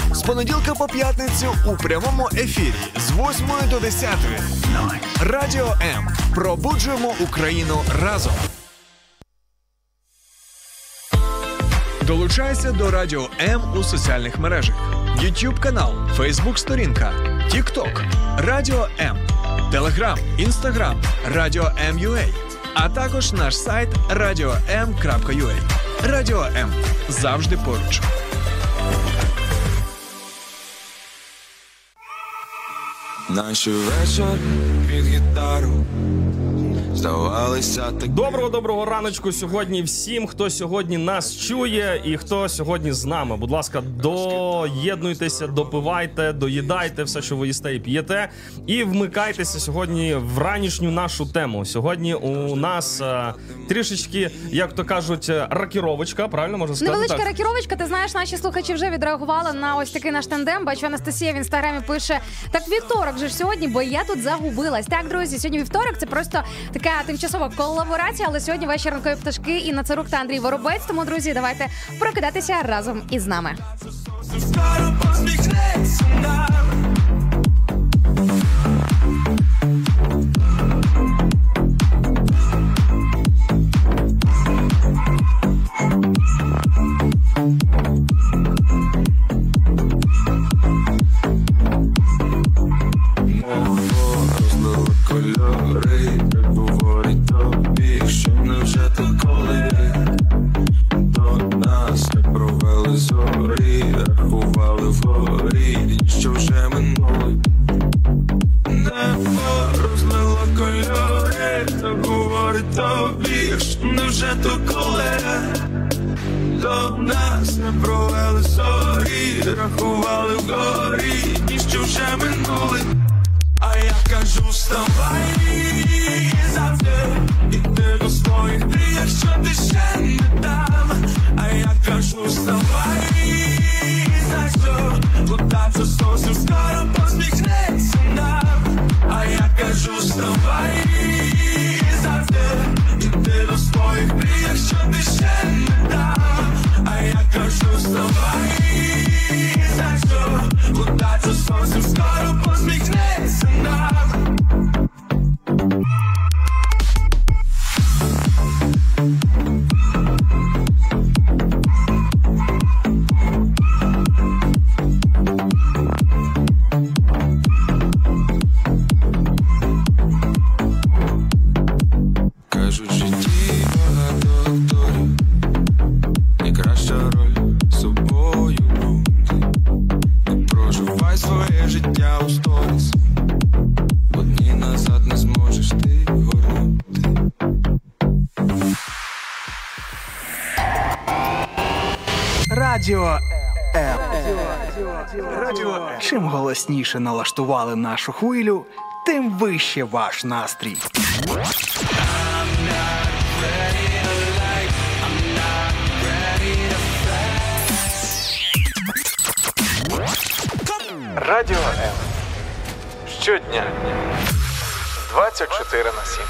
З понеділка по п'ятницю у прямому ефірі з 8 до 10. Радіо М. Пробуджуємо Україну разом. Долучайся до Радіо М у соціальних мережах. YouTube канал, Facebook сторінка, TikTok, Радіо М, Telegram, Instagram, Радіо М.UA, а також наш сайт radio.m.ua. Радіо М. Завжди поруч. Наші вечори під гітару здавалися так. Доброго раночку сьогодні всім, хто сьогодні нас чує і хто сьогодні з нами. Будь ласка, доєднуйтеся, допивайте, доїдайте все, що ви їсте і п'єте, і вмикайтеся сьогодні в ранішню нашу тему. Сьогодні у нас трішечки, як то кажуть, рокіровочка, правильно можна сказати? Невеличка рокіровочка. Ти знаєш, наші слухачі вже відреагували на ось такий наш тандем. Бачу, Анастасія в інстаграмі пише: так вівторок же ж сьогодні, бо я тут загубилась. Так, друзі, сьогодні вівторок, це просто така тимчасова колаборація, але сьогодні ваші ранкові пташки Інна Царук та Андрій Воробець. Тому, друзі, давайте прокидатися разом із нами. Кольори, як говорить тобі, що невже то коли до нас не провели зорі, рахували вгорі, що вже минули. Небо розлило кольори, так говорить тобі, що невже то коли до нас не провели зорі, рахували вгорі, що вже минули. А я кажу, вставай завжди, іди до своїх мрій, якщо ти ще не там. А я кажу, вставай завжди, удача зовсім скоро посміхнеться нам. А я кажу, вставай завжди, іди до своїх мрій, якщо ти ще не там. А я кажу, вставай завжди, удача зовсім скоро посміхнеться нам. Кажуть, в житті багато акторів, і краща роль собою бути. Не проживай своє життя у сторіс, бо дні назад не зможеш ти горнути. Радіо М. Радіо. Чим голосніше налаштували нашу хвилю, тим вище ваш настрій. Радіо М. Щодня 24/7.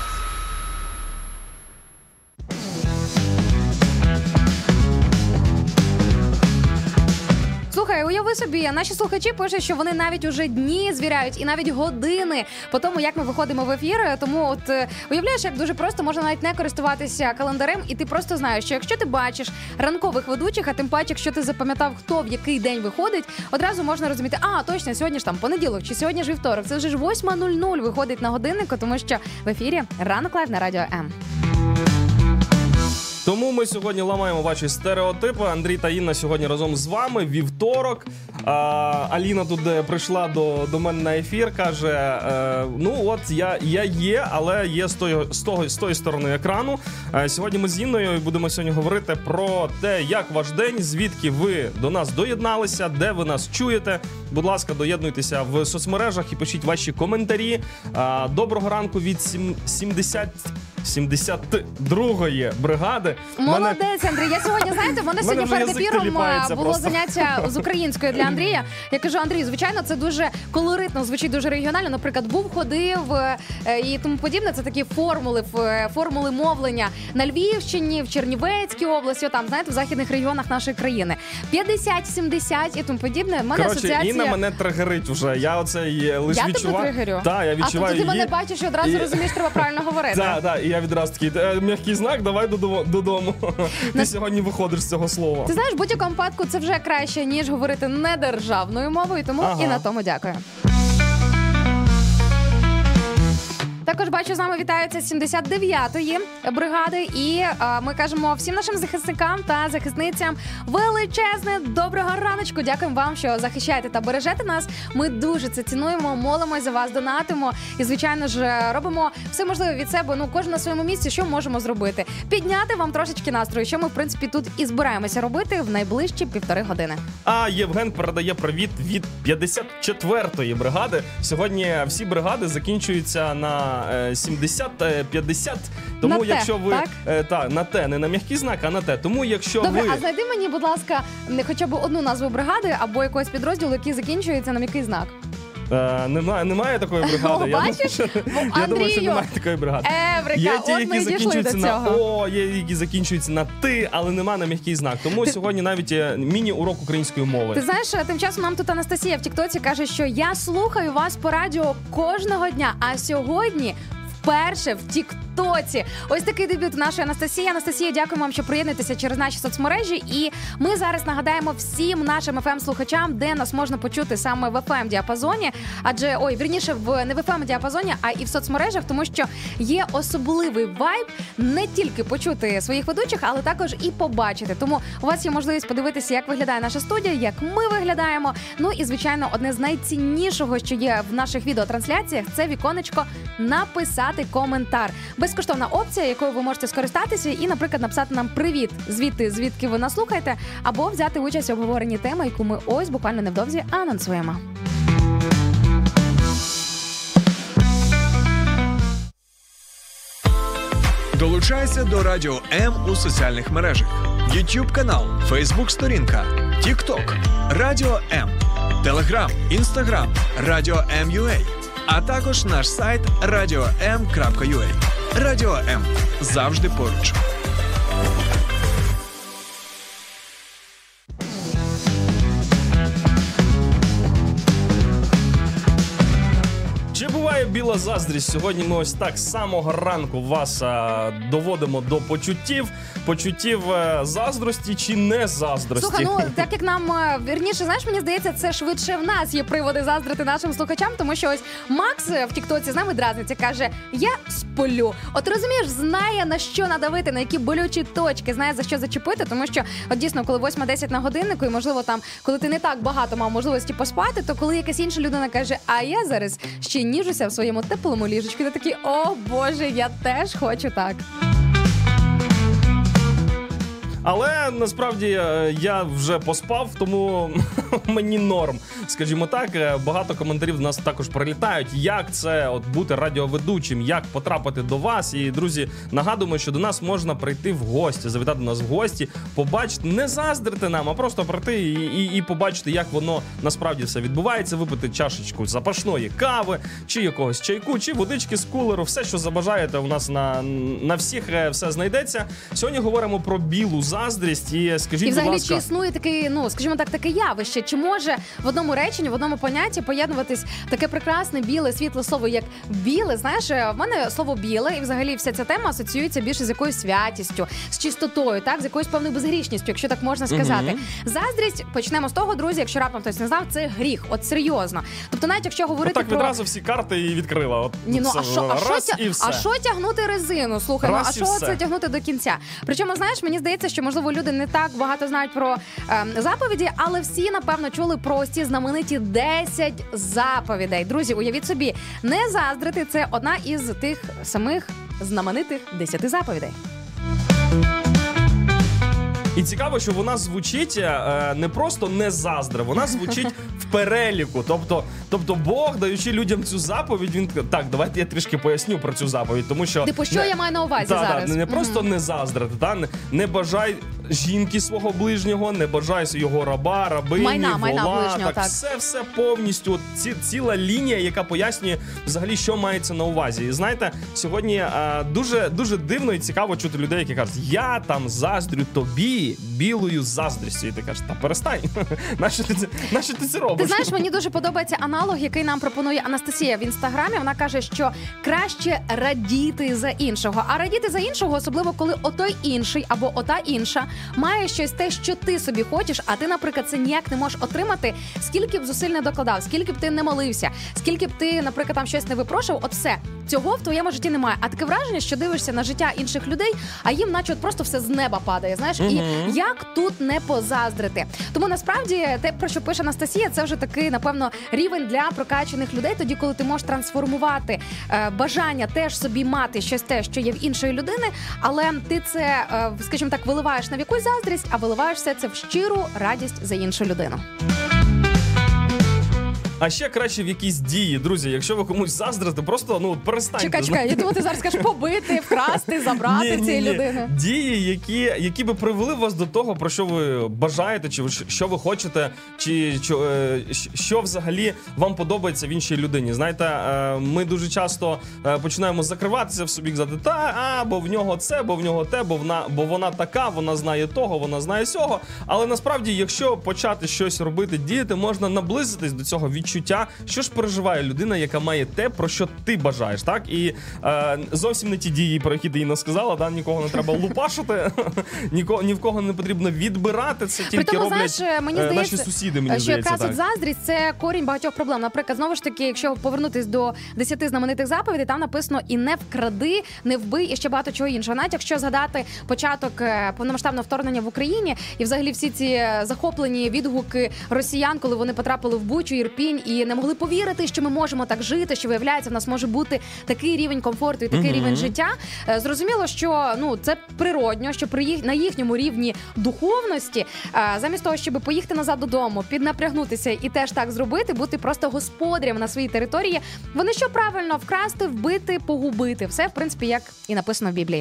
Слухай, уяви собі, наші слухачі пишуть, що вони навіть уже дні звіряють і навіть години по тому, як ми виходимо в ефір. Тому от уявляєш, як дуже просто можна навіть не користуватися календарем, і ти просто знаєш, що якщо ти бачиш ранкових ведучих, а тим паче, якщо ти запам'ятав, хто в який день виходить, одразу можна розуміти, точно, сьогодні ж там понеділок, чи сьогодні ж вівторок. Це вже ж 8:00 виходить на годиннику, тому що в ефірі Ранок Лайв на Радіо М. Тому ми сьогодні ламаємо ваші стереотипи. Андрій та Інна сьогодні разом з вами. Вівторок. Аліна тут прийшла до мене на ефір, каже, я є, але є з тої сторони екрану. Сьогодні ми з Інною будемо сьогодні говорити про те, як ваш день, звідки ви до нас доєдналися, де ви нас чуєте. Будь ласка, доєднуйтеся в соцмережах і пишіть ваші коментарі. Доброго ранку від 72-ї бригади. Молодець, Андрій. Я сьогодні, знаєте, в мене сьогодні перед ефіром було заняття з української для Андрія. Я кажу, Андрій, звичайно, це дуже колоритно, звучить дуже регіонально. Наприклад, був, ходив і тому подібне. Це такі формули мовлення на Львівщині, в Чернівецькій області, там, знаєте, в західних регіонах нашої країни. 50-70 і тому подібне. Коротше, Інна мене тригерить вже. Я оце лише відчуваю. Я тебе тригерю? Так, я відчуваю. А ти мене бачиш і одразу розумієш, треба правильно говорити. Так, і я відразу такий, м'який знак, давай додому. Ти сьогодні виходиш з цього слова. Ти знаєш, в будь-якому випадку це вже краще, ніж говорити не державною мовою, тому і на тому дякую. Також бачу, з нами вітаються 79-ї бригади, і ми кажемо всім нашим захисникам та захисницям величезне доброго раночку. Дякуємо вам, що захищаєте та бережете нас. Ми дуже це цінуємо, молимось за вас, донатимо і, звичайно ж, робимо все можливе від себе, кожен на своєму місці, що можемо зробити. Підняти вам трошечки настрою, що ми, в принципі, тут і збираємося робити в найближчі 1,5 години. А Євген передає привіт від 54-ї бригади. Сьогодні всі бригади закінчуються на 70-50, тому на якщо ви так? На те, не на м'який знак, а на те. Тому якщо Добре, ви... а знайди мені, будь ласка, хоча б одну назву бригади або якогось підрозділу, який закінчується на м'який знак. Немає такої бригади. Я думаю, що немає такої бригади. Еврика, от ми дійшли до цього. Є, які закінчуються на ти, але немає на м'який знак. Тому сьогодні навіть міні-урок української мови. Ти знаєш, тим часом нам тут Анастасія в Тіктоці каже, що я слухаю вас по радіо кожного дня, а сьогодні вперше в Тіктоці. Ось такий дебют нашої Анастасії. Анастасія, дякую вам, що приєднуєтеся через наші соцмережі. І ми зараз нагадаємо всім нашим FM-слухачам, де нас можна почути саме в FM-діапазоні. Адже, не в FM-діапазоні, а і в соцмережах, тому що є особливий вайб не тільки почути своїх ведучих, але також і побачити. Тому у вас є можливість подивитися, як виглядає наша студія, як ми виглядаємо. Ну і, звичайно, одне з найціннішого, що є в наших відеотрансляціях, це віконечко «Написати коментар». Безкоштовна опція, якою ви можете скористатися і, наприклад, написати нам «Привіт» звідки ви нас слухаєте, або взяти участь у обговоренні теми, яку ми ось буквально невдовзі анонсуємо. Долучайся до Радіо М у соціальних мережах. YouTube канал, Facebook сторінка, TikTok, Радіо М, Telegram, Instagram, Радіо М.UA, а також наш сайт radio.m.ua. Радіо М. Завжди поруч. Чи буває біла заздрість? Сьогодні ми ось так з самого ранку вас доводимо до почуттів заздрості чи не заздрості. Слухай, так як нам, вірніше, знаєш, мені здається, це швидше в нас є приводи заздрити нашим слухачам, тому що ось Макс в Тіктоці з нами дразниться, каже, я сплю. От розумієш, знає, на що надавити, на які болючі точки, знає, за що зачепити, тому що, от дійсно, коли 8:10 на годиннику, і, можливо, там, коли ти не так багато мав можливості поспати, то коли якась інша людина каже, а я зараз ще ніжуся в своєму теплому ліжечку, ти такий, о боже, я теж хочу так. Але насправді я вже поспав, тому мені норм. Скажімо так, багато коментарів в нас також прилітають. Як це бути радіоведучим, як потрапити до вас. І, друзі, нагадуємо, що до нас можна прийти в гості, завітати до нас в гості, побачити, не заздрити нам, а просто прийти і побачити, як воно насправді все відбувається, випити чашечку запашної кави, чи якогось чайку, чи водички з кулеру, все, що забажаєте, у нас на всіх все знайдеться. Сьогодні говоримо про білу заздрість і скажіть, будь ласка... чи існує таке, скажімо так, таке явище? Чи може в одному реченні, в одному понятті поєднуватись таке прекрасне, біле, світле слово, як біле? Знаєш, в мене слово біле і взагалі вся ця тема асоціюється більше з якоюсь святістю, з чистотою, так, з якоюсь певною безгрішністю, якщо так можна сказати. Заздрість, почнемо з того, друзі, якщо раптом хтось не знав, це гріх, от серйозно. Тобто навіть якщо говорити так відразу всі карти і відкрила. А що тягнути резину? Слухай, а що це тягнути до кінця? Причому, знаєш, мені здається, що, можливо, люди не так багато знають про заповіді, але всі, напевно, чули про ці знамениті 10 заповідей. Друзі, уявіть собі, не заздрити – це одна із тих самих знаменитих 10 заповідей. І цікаво, що вона звучить не просто не заздра, вона звучить в переліку. Тобто Бог, даючи людям цю заповідь, він так, давайте я трішки поясню про цю заповідь, тому що Типу, що я маю на увазі зараз? Не просто не заздрити, не бажай жінки свого ближнього, не бажай його раба, рабині, майна вола, ближнього, так. Все повністю, от ціла лінія, яка пояснює взагалі, що мається на увазі. І знаєте, сьогодні дуже дивно і цікаво чути людей, які кажуть, я там заздрю тобі білою заздрістю. І ти кажеш, та перестань, нащо ти це робиш? Ти знаєш, мені дуже подобається аналог, який нам пропонує Анастасія в Інстаграмі. Вона каже, що краще радіти за іншого. А радіти за іншого, особливо коли отой інший або ота інша має щось те, що ти собі хочеш, а ти, наприклад, це ніяк не можеш отримати, скільки б зусиль не докладав, скільки б ти не молився, скільки б ти, наприклад, там щось не випрошував, от все. Цього в твоєму житті немає. А таке враження, що дивишся на життя інших людей, а їм наче от просто все з неба падає, знаєш? І як тут не позаздрити? Тому насправді те, про що пише Анастасія, це вже такий, напевно, рівень для прокачаних людей, тоді, коли ти можеш трансформувати бажання теж собі мати щось те, що є в іншої людини, але ти це, скажімо так, виливаєш не в якусь заздрість, а виливаєш все це в щиру радість за іншу людину. А ще краще в якісь дії, друзі. Якщо ви комусь заздрите, просто перестаньте. Чекай, я думаю, ти зараз скажеш побити, вкрасти, забрати цієї людини. Дії, які би привели вас до того, про що ви бажаєте, чи що ви хочете, чи що взагалі вам подобається в іншій людині. Знаєте, ми дуже часто починаємо закриватися в собі, казати, бо в нього це, бо в нього те, бо вона така, вона знає того, вона знає сього. Але насправді, якщо почати щось робити, діяти, можна наблизитись до цього відчуття, що ж переживає людина, яка має те, про що ти бажаєш, так? І зовсім не ті дії, про які ти Інна сказала, нікого не треба лупашити, ні в кого не потрібно відбирати, це тільки роблять наші сусіди, мені здається. Що якраз заздрість – це корінь багатьох проблем. Наприклад, знову ж таки, якщо повернутись до 10 знаменитих заповідей, там написано і не вкради, не вбий, і ще багато чого іншого. Навіть якщо згадати початок повномасштабного вторгнення в Україні і взагалі всі ці захоплені відгуки росіян, коли вони потрапили в Бучу, Ірпінь, і не могли повірити, що ми можемо так жити, що, виявляється, в нас може бути такий рівень комфорту і такий рівень життя. Зрозуміло, що це природньо, що на їхньому рівні духовності, замість того, щоб поїхати назад додому, піднапрягнутися і теж так зробити, бути просто господарем на своїй території, вони що правильно? Вкрасти, вбити, погубити. Все, в принципі, як і написано в Біблії.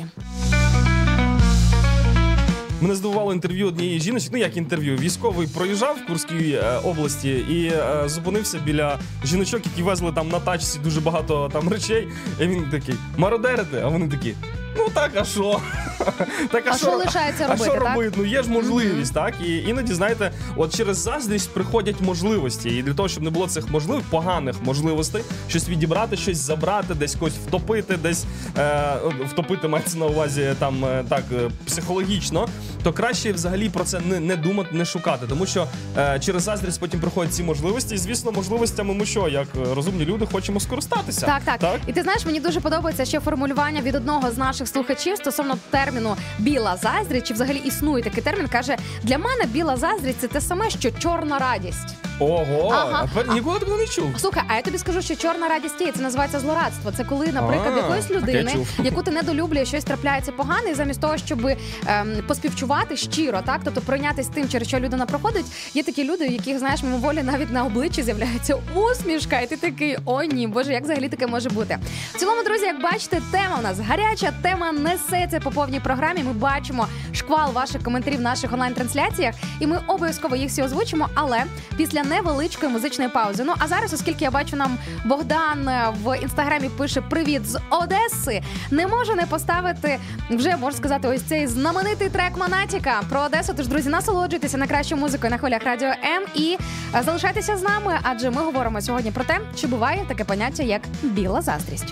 Мене здивувало інтерв'ю однієї жіночки, як інтерв'ю, військовий проїжджав в Курській області і зупинився біля жіночок, які везли там на тачці дуже багато там речей, і він такий, мародерите, а вони такі, так, а що? А що лишається робити, так? А що робити? Є ж можливість, так? І іноді, знаєте, от через заздрість приходять можливості. І для того, щоб не було цих поганих можливостей, щось відібрати, щось забрати, десь когось втопити, десь втопити мається на увазі там так психологічно, то краще взагалі про це не думати, не шукати. Тому що через заздрість потім приходять ці можливості. І, звісно, можливостями ми що, як розумні люди, хочемо скористатися. Так. І ти знаєш, мені дуже подобається ще формулювання від одного з наших слухачів стосовно терміну «біла заздрість», чи взагалі існує такий термін, каже, для мене біла заздрість – це те саме, що чорна радість. Ого, ніколи такого не чув. Слухай, а я тобі скажу, що чорна радість є, це називається злорадство. Це коли, наприклад, якоїсь людини, яку ти недолюблює, щось трапляється погане, і замість того, щоб поспівчувати щиро, так, тобто пройнятися тим, через що людина проходить, є такі люди, у яких, знаєш, мимоволі навіть на обличчі з'являється усмішка, і ти такий, ой ні, боже, як взагалі таке може бути. В цілому, друзі, як бачите, тема у нас гаряча, тема несеться по повній програмі, ми бачимо шквал ваших коментарів в наших онлайн-трансляціях, і ми обов'язково їх всі озвучимо, але після невеличкої музичної паузи. Ну, а зараз, оскільки я бачу, нам Богдан в Інстаграмі пише «Привіт з Одеси», не можу не поставити, вже, можу сказати, ось цей знаменитий трек Монатіка про Одесу. Тож, друзі, насолоджуйтеся найкращою музикою на хвилях Радіо М і залишайтеся з нами, адже ми говоримо сьогодні про те, чи буває таке поняття, як біла заздрість.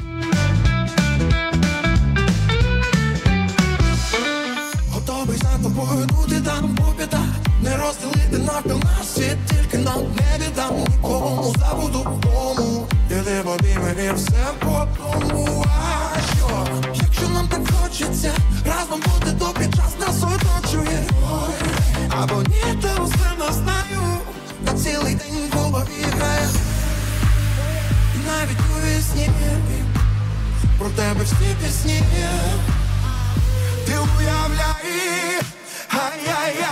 Готовий за тобою нути там по п'ятах, не розділити навпіл наш світ, тільки нам не віддам нікому, забуду вдому, іди в обійми і все по тому. А що, якщо нам так хочеться, разом бути, добрий час нас оточує. Або ні, та усе не знаю, та цілий день в голові грає. І навіть у вісні про тебе всі пісні. Ти уявляй, ай-яй-яй.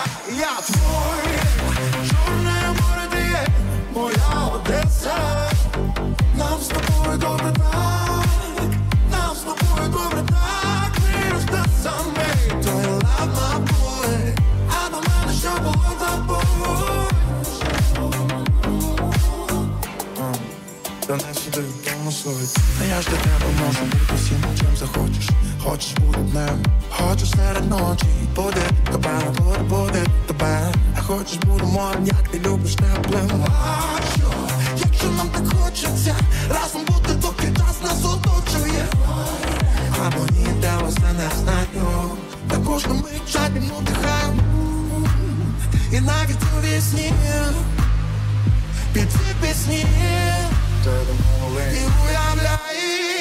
та не сюди вдома суть. Та я ж для тебе можу бути всім, чим захочеш. Хочеш бути днем, хочеш серед ночі. Буде тебе, буде тебе. А хочеш бути морем, як ти любиш теплим. А що, якщо нам так хочеться разом бути, доки час нас оточує. Або ні, де вас не знаю. Та кожна мить жадібно дихаю. І навіть у вісні під ці пісні ти уявляй,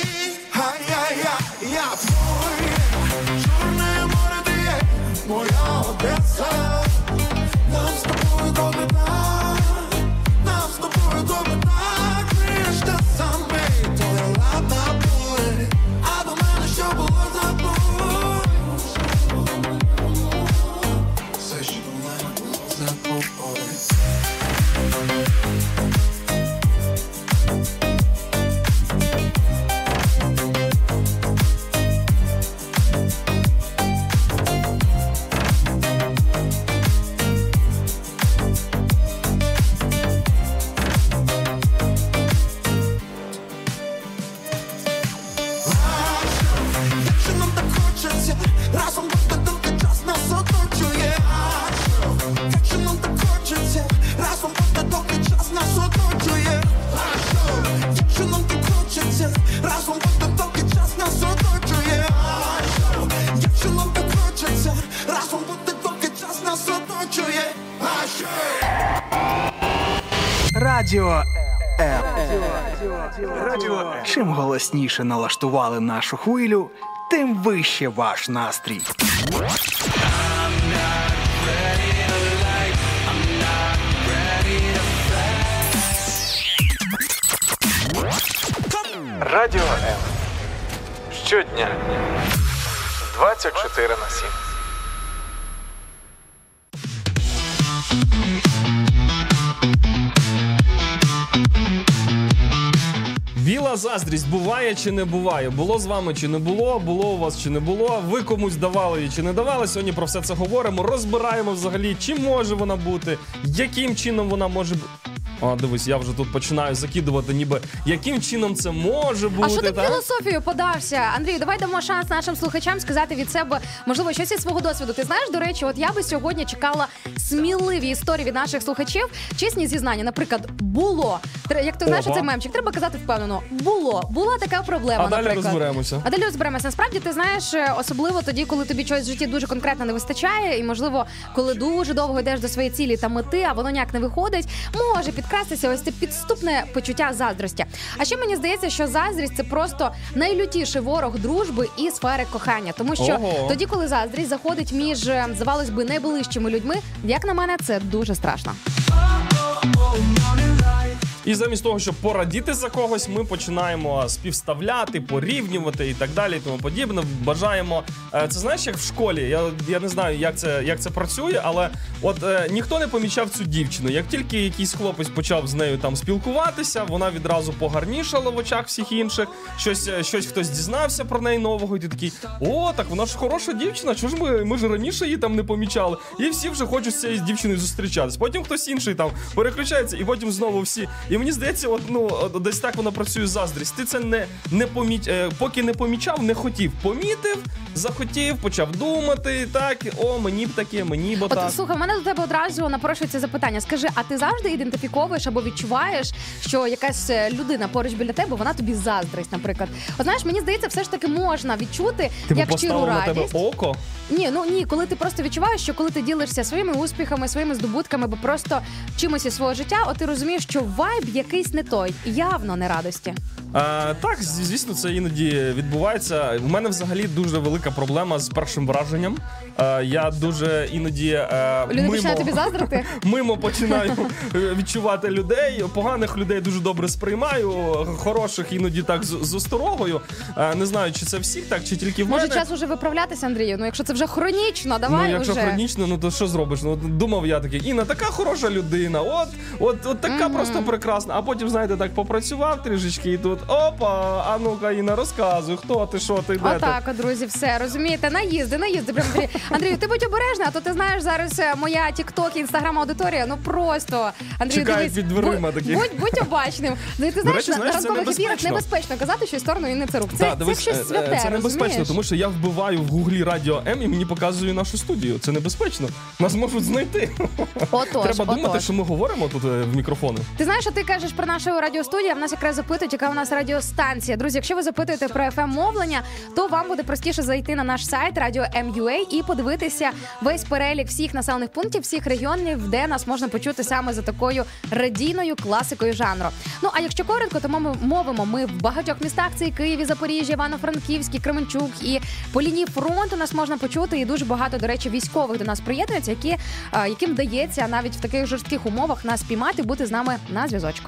я твоє чорне море, ти є моя Одеса. Нам з тобою добре так, нам з тобою добре так. Ми ж те саме, твоя ладна буде, а до мене що було забудь. Все, що до мене було забудь. Якщо нам так хочеться разом бути, доки час нас оточує. Якщо нам так хочеться разом бути, доки час нас оточує. Якщо нам так хочеться разом бути, доки час нас оточує. Якщо нам так хочеться разом бути, доки час нас оточує. Радіо М. Радіо. Чим голосніше налаштували нашу хвилю, тим вище ваш настрій. Радіо М. Щодня 24/7. Біла заздрість буває чи не буває? Було з вами чи не було? Було у вас чи не було? Ви комусь давали її чи не давали? Сьогодні про все це говоримо. Розбираємо взагалі, чи може вона бути, яким чином вона може бути. А, дивись, я вже тут починаю закидувати, ніби яким чином це може бути. А що ти в так? філософію подався? Андрію, давай дамо шанс нашим слухачам сказати від себе, можливо, щось із свого досвіду. Ти знаєш, до речі, от я би сьогодні чекала сміливі історії від наших слухачів. Чесні зізнання, наприклад, було. Як ти знаєш, цей мемчик, треба казати впевнено. Була така проблема, А далі наприклад. розберемося. А далі розберемося. Насправді, ти знаєш, особливо тоді, коли тобі чогось в житті дуже конкретно не вистачає, і, можливо, коли дуже довго йдеш до своєї цілі та мети, а воно ніяк не виходить, може підкрастися ось це підступне почуття заздрості. А ще мені здається, що заздрість – це просто найлютіший ворог дружби і сфери кохання. Тому що тоді, коли заздрість заходить між, здавалось би, найближчими людьми, як на мене, це дуже страшно. І замість того, щоб порадіти за когось, ми починаємо співставляти, порівнювати і так далі, і тому подібне. Бажаємо, це знаєш, як в школі, я не знаю, як це працює, але от ніхто не помічав цю дівчину. Як тільки якийсь хлопець почав з нею там спілкуватися, вона відразу погарнішала в очах всіх інших, щось хтось дізнався про неї нового, і ти такий, о, так вона ж хороша дівчина, чого ж ми ж раніше її там не помічали. І всі вже хочуть з цією дівчиною зустрічатись. Потім хтось інший там переключається, і потім знову всі. І мені здається, десь так вона працює заздрість. Ти це поки не помічав, не хотів. Помітив, захотів, почав думати, так, о, мені б таке, мені б так. От, слухай, в мене до тебе одразу напрошується запитання. Скажи, а ти завжди ідентифіковуєш або відчуваєш, що якась людина поруч біля тебе, вона тобі заздрить, наприклад? От знаєш, мені здається, все ж таки можна відчути, як щиру радість. На тебе око? Ні, коли ти просто відчуваєш, що коли ти ділишся своїми успіхами, своїми здобутками, або просто чимось із свого життя, от ти розумієш, що вайб якийсь не той, явно не радості. Так, звісно, це іноді відбувається. У мене взагалі дуже велика проблема з першим враженням. Я дуже іноді люди починають тобі заздрити? Мимо починаю відчувати людей. Поганих людей дуже добре сприймаю, хороших іноді так з осторогою. Не знаю, чи це всіх так, чи тільки в мене. Може, час уже виправлятися, Андрію? Ну, якщо це вже хронічно, давай вже. Якщо хронічно, то що зробиш? Думав я такий, Інна, така хороша людина, от така просто прекрасна. А потім, знаєте, так попрацював трішечки, і тут опа, а ну-ка, Інна, розказуй, хто ти, що ти, де ти? Отак, друзі, все, розумієте, наїзди. Прям, Андрію, ти будь обережна, а то ти знаєш, зараз моя TikTok, Instagram аудиторія, ну просто, Андрію, чекають під дверима такі. Будь обачним. Ну, ти знаєш, на ранкових ефірах небезпечно казати, що в сторону Інни Цирук. Це щось святе, це небезпечно, розумієш? тому що я вбиваю в гуглі Радіо М і мені показує нашу студію. Це небезпечно. Нас можуть знайти. Треба думати, що ми говоримо тут в мікрофони. Ти знаєш, що ти кажеш про нашу радіостудію, а в нас якраз запитують, яка у нас радіостанція. Друзі, якщо ви запитуєте про FM-мовлення, то вам буде простіше зайти на наш сайт Radio M.ua і подивитися весь перелік всіх населених пунктів, всіх регіонів, де нас можна почути саме за такою радійною класикою жанру. Ну, а якщо коротко, то ми мовимо ми в багатьох містах. Це і Києві, Запоріжжя, Івано-Франківський, Кременчук. І по лінії фронту нас можна почути. І дуже багато, до речі, військових до нас приєднуються, яким вдається навіть в таких жорстких умовах нас піймати, бути з нами на зв'язочку.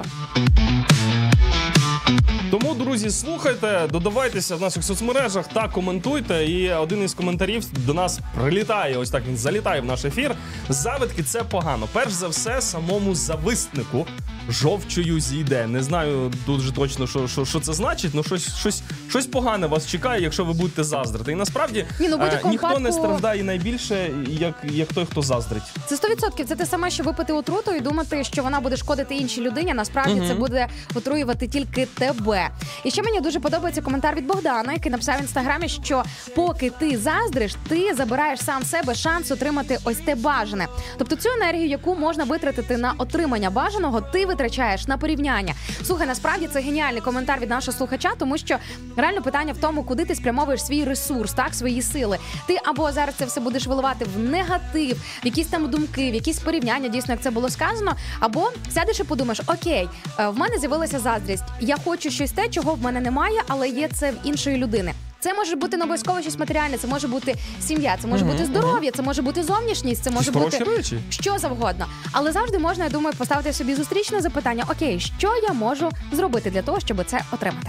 Тому, друзі, слухайте, додавайтеся в наших соцмережах та коментуйте. І один із коментарів до нас прилітає, ось так він залітає в наш ефір. Завидки – це погано. Перш за все, самому зависнику жовчою зійде. Не знаю дуже точно, що це значить, але щось погане вас чекає, якщо ви будете заздрити. І насправді ніхто не страждає найбільше, як той, хто заздрить. Це 100%. Це те саме, що випити отруту і думати, що вона буде шкодити іншій людині. Насправді це буде отруювати тільки тебе. І ще мені дуже подобається коментар від Богдана, який написав в інстаграмі, що поки ти заздриш, ти забираєш сам в себе шанс отримати ось те бажане. Тобто цю енергію, яку можна витратити на отримання бажаного, ти витрачаєш на порівняння. Слухай, насправді це геніальний коментар від нашого слухача, тому що реально питання в тому, куди ти спрямовуєш свій ресурс, так, свої сили. Ти або зараз це все будеш виливати в негатив, в якісь там думки, в якісь порівняння, дійсно, як це було сказано, або сядеш і подумаєш, окей, в мене з'явилася заздрість, я хочу щось те, чого в мене немає, але є це в іншої людини. Це може бути не обов'язково щось матеріальне, це може бути сім'я, це може бути здоров'я, це може бути зовнішність, це може бути що завгодно. Але завжди можна, я думаю, поставити собі зустрічне запитання, окей, що я можу зробити для того, щоб це отримати?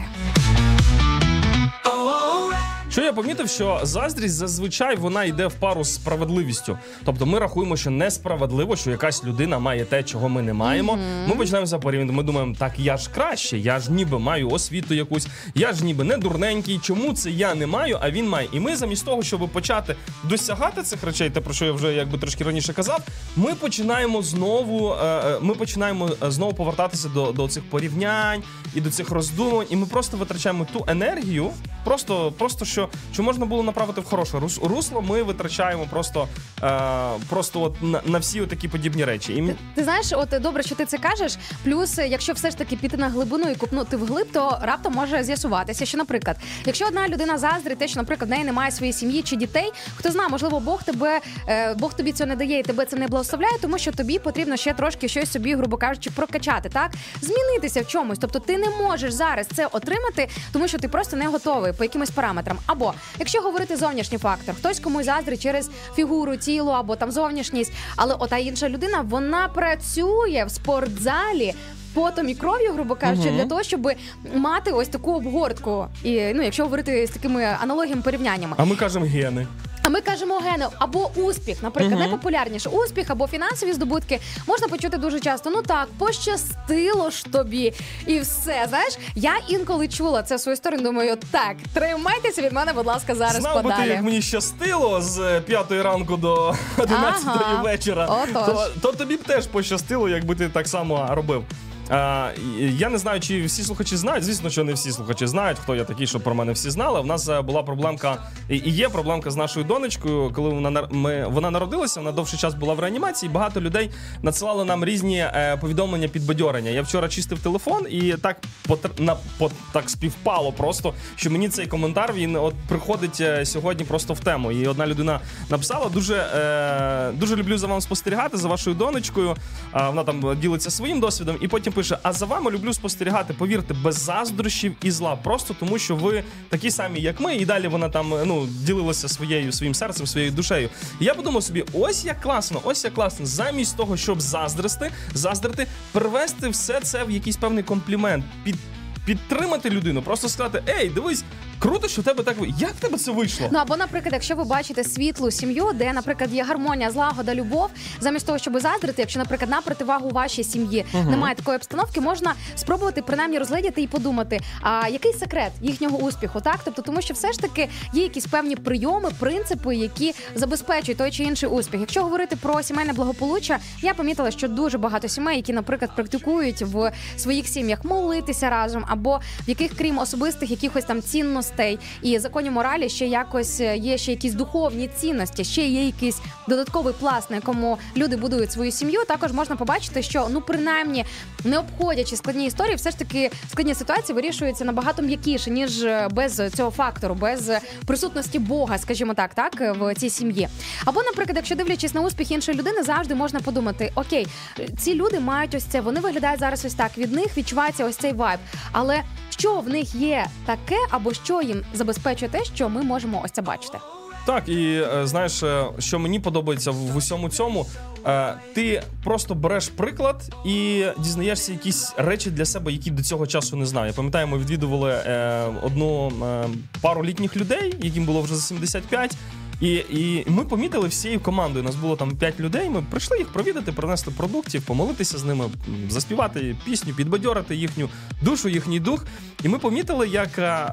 Що я помітив, що заздрість зазвичай вона йде в пару з справедливістю. Тобто ми рахуємо, що несправедливо, що якась людина має те, чого ми не маємо. Ми починаємо порівнювати. Ми думаємо, так я ж краще, я ж ніби маю освіту якусь, я ж ніби не дурненький, чому це я не маю, а він має. І ми замість того, щоб почати досягати цих речей, те, про що я вже якби трошки раніше казав, ми починаємо знову повертатися до цих порівнянь і до цих роздумувань, і ми просто витрачаємо ту енергію, просто що можна було направити в хороше русло, ми витрачаємо просто от на всі такі подібні речі. Ти знаєш, от добре, що ти це кажеш, плюс, якщо все ж таки піти на глибину і купнути вглиб, то раптом може з'ясуватися, що, наприклад, якщо одна людина заздрить те, що, наприклад, в неї немає своєї сім'ї чи дітей, хто знає, можливо, Бог тобі це не дає і тебе це не благословляє, тому що тобі потрібно ще трошки щось собі, грубо кажучи, прокачати, так? Змінитися в чомусь. Тобто ти не можеш зараз це отримати, тому що ти просто не готовий по якимось параметрам. Або, якщо говорити зовнішній фактор, хтось комусь заздрить через фігуру, тіло або там зовнішність, але ота інша людина, вона працює в спортзалі потом і кров'ю, грубо кажучи, для того, щоб мати ось таку обгортку. І, якщо говорити з такими аналогіями, порівняннями. А ми кажемо гени. А ми кажемо гени або успіх, наприклад, найпопулярніше успіх або фінансові здобутки можна почути дуже часто. Ну так, пощастило ж тобі і все. Знаєш, я інколи чула це в свою сторону, думаю, так, тримайтеся від мене, будь ласка, зараз подалі. Знав би ти, як мені щастило з 5 ранку до 11 вечора, то тобі б теж пощастило, якби ти так само робив. Я не знаю, чи всі слухачі знають. Звісно, що не всі слухачі знають, хто я такий, щоб про мене всі знали. У нас була проблемка, і є проблемка з нашою донечкою. Коли вона народилася, вона довший час була в реанімації, багато людей надсилали нам різні повідомлення підбадьорення. Я вчора чистив телефон, і так співпало просто, що мені цей коментар, він от приходить сьогодні просто в тему. І одна людина написала, дуже люблю за вами спостерігати, за вашою донечкою. Вона там ділиться своїм досвідом, і потім пише, а за вами люблю спостерігати, повірте, без заздрощів і зла, просто тому, що ви такі самі, як ми, і далі вона там, ділилася своїм серцем, своєю душею. І я подумав собі, ось як класно, замість того, щоб заздрити, перевести все це в якийсь певний комплімент, підтримати людину, просто сказати, ей, дивись, круто, що в тебе так... Як в тебе це вийшло? Ну, або, наприклад, якщо ви бачите світлу сім'ю, де, наприклад, є гармонія, злагода, любов, замість того, щоб заздрити, якщо, наприклад, на противагу вашій сім'ї немає такої обстановки, можна спробувати принаймні розглядіти і подумати, а який секрет їхнього успіху, так? Тобто, тому що все ж таки є якісь певні прийоми, принципи, які забезпечують той чи інший успіх. Якщо говорити про сімейне благополуччя, я помітила, що дуже багато сімей, які, наприклад, практикують в своїх сім'ях молитися разом, або в яких, крім особистих якихось там цінностей і законів моралі, ще якось є ще якісь духовні цінності, ще є якийсь додатковий пласт, на якому люди будують свою сім'ю, також можна побачити, що, ну, принаймні, не обходячи складні історії, все ж таки складні ситуації вирішуються набагато м'якіше, ніж без цього фактору, без присутності Бога, скажімо так, в цій сім'ї. Або, наприклад, якщо дивлячись на успіх іншої людини, завжди можна подумати, окей, ці люди мають ось це, вони виглядають зараз ось так, від них відчувається ось цей вайб, але що в них є таке, або що їм забезпечує те, що ми можемо ось це бачити. Так, і знаєш, що мені подобається в усьому цьому, ти просто береш приклад і дізнаєшся якісь речі для себе, які до цього часу не знаю. Я пам'ятаю, ми відвідували одну пару літніх людей, яким було вже за 75, і ми помітили всією командою, нас було там 5 людей, ми прийшли їх провідати, принесли продуктів, помолитися з ними, заспівати пісню, підбадьорити їхню душу, їхній дух. І ми помітили, як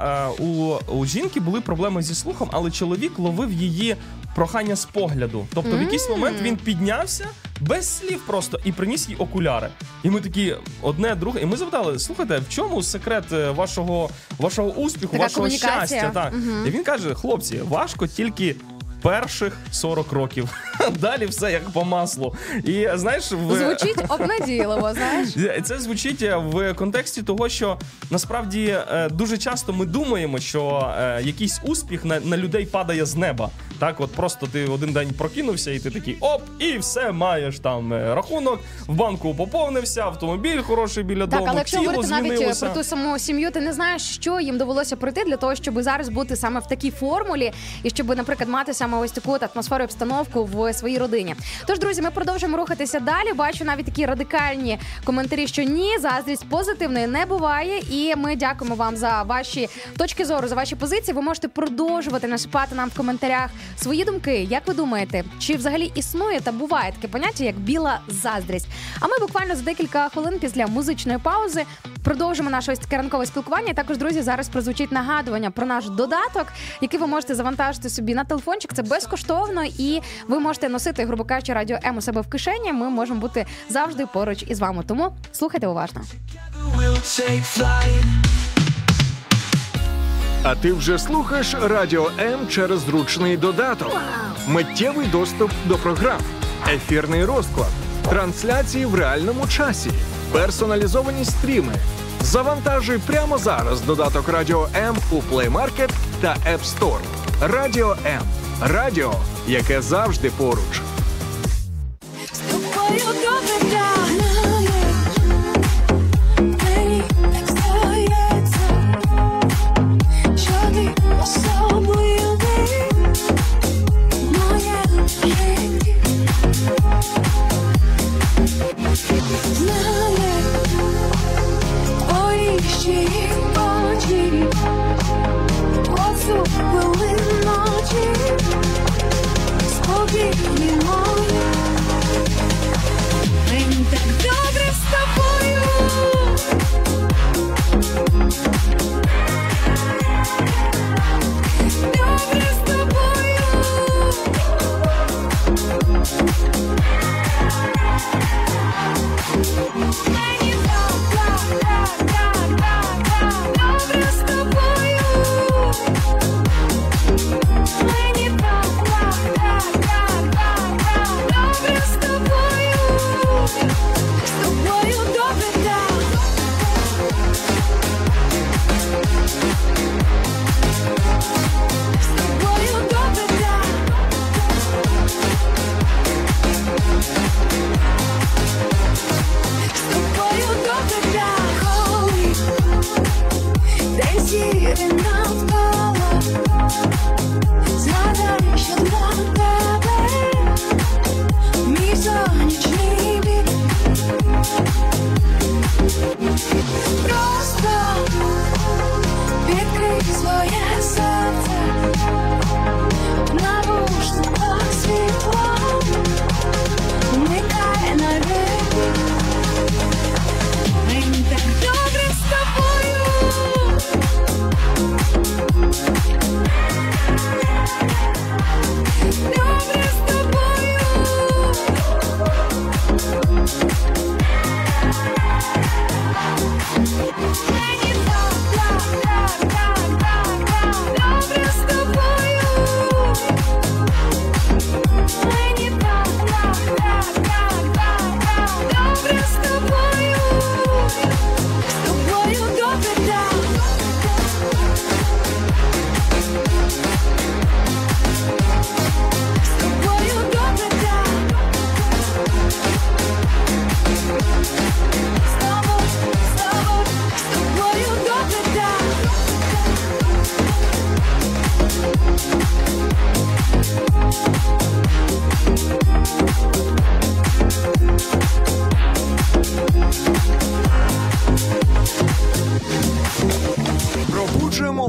у жінки були проблеми зі слухом, але чоловік ловив її прохання з погляду. Тобто в якийсь момент він піднявся без слів просто і приніс їй окуляри. І ми такі одне, друге, і ми запитали, слухайте, в чому секрет вашого успіху, така вашого щастя? Так. І він каже, хлопці, важко тільки перших 40 років. Далі все як по маслу. І, знаєш, звучить обнадійливо, знаєш? Це звучить в контексті того, що насправді дуже часто ми думаємо, що якийсь успіх на людей падає з неба. Так, от просто ти один день прокинувся і ти такий оп, і все, маєш там рахунок, в банку поповнився, автомобіль хороший біля дому, але якщо тіло говорити навіть змінилося. про ту саму сім'ю, ти не знаєш, що їм довелося пройти для того, щоб зараз бути саме в такій формулі і щоб, наприклад, мати саме ось таку атмосферу і обстановку в своїй родині. Тож, друзі, ми продовжуємо рухатися далі. Бачу навіть такі радикальні коментарі, що ні, заздрість позитивної не буває. І ми дякуємо вам за ваші точки зору, за ваші позиції. Ви можете продовжувати насипати нам в коментарях свої думки. Як ви думаєте, чи взагалі існує та буває таке поняття, як біла заздрість? А ми буквально за декілька хвилин після музичної паузи продовжимо наше ось таке ранкове спілкування. Також, друзі, зараз прозвучить нагадування про наш додаток, який ви можете завантажити собі на телефончик. Це безкоштовно, і ви можете носити, грубо кажучи, Радіо М у себе в кишені. Ми можемо бути завжди поруч із вами. Тому слухайте уважно. А ти вже слухаєш Радіо М через зручний додаток. Миттєвий доступ до програм, ефірний розклад, трансляції в реальному часі, персоналізовані стріми. Завантажуй прямо зараз додаток Радіо М у Play Market та App Store. Радіо М. Радіо, яке завжди поруч.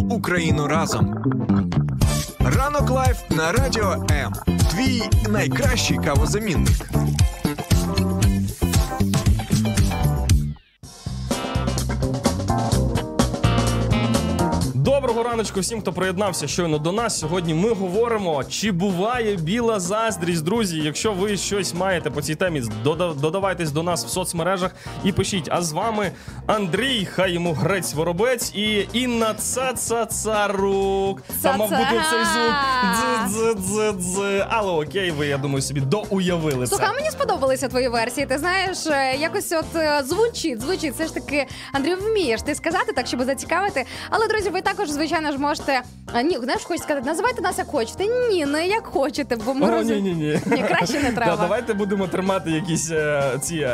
Україну разом. Ранок лайф на Радіо М. Твій найкращий кавозамінник. Доброго раночку всім, хто приєднався щойно до нас. Сьогодні ми говоримо, чи буває біла заздрість, друзі. Якщо ви щось маєте по цій темі, додавайтесь до нас в соцмережах і пишіть. А з вами Андрій, хай йому грець воробець, і Інна Цацарук. Там мав бути цей звук. Дз-дз-дз-дз. Але окей, ви, я думаю, собі доуявили це. Слухай, мені сподобалися твої версії. Ти знаєш, якось от звучить. Все ж таки, Андрій, вмієш ти сказати так, щоб зацікавити. Але, друзі, ви також, звичайно ж, можете... Ні, знаєш, хочеш сказати, називайте нас як хочете. Ні, не як хочете, бо ми Ні, краще не треба. Давайте будемо тримати якісь ці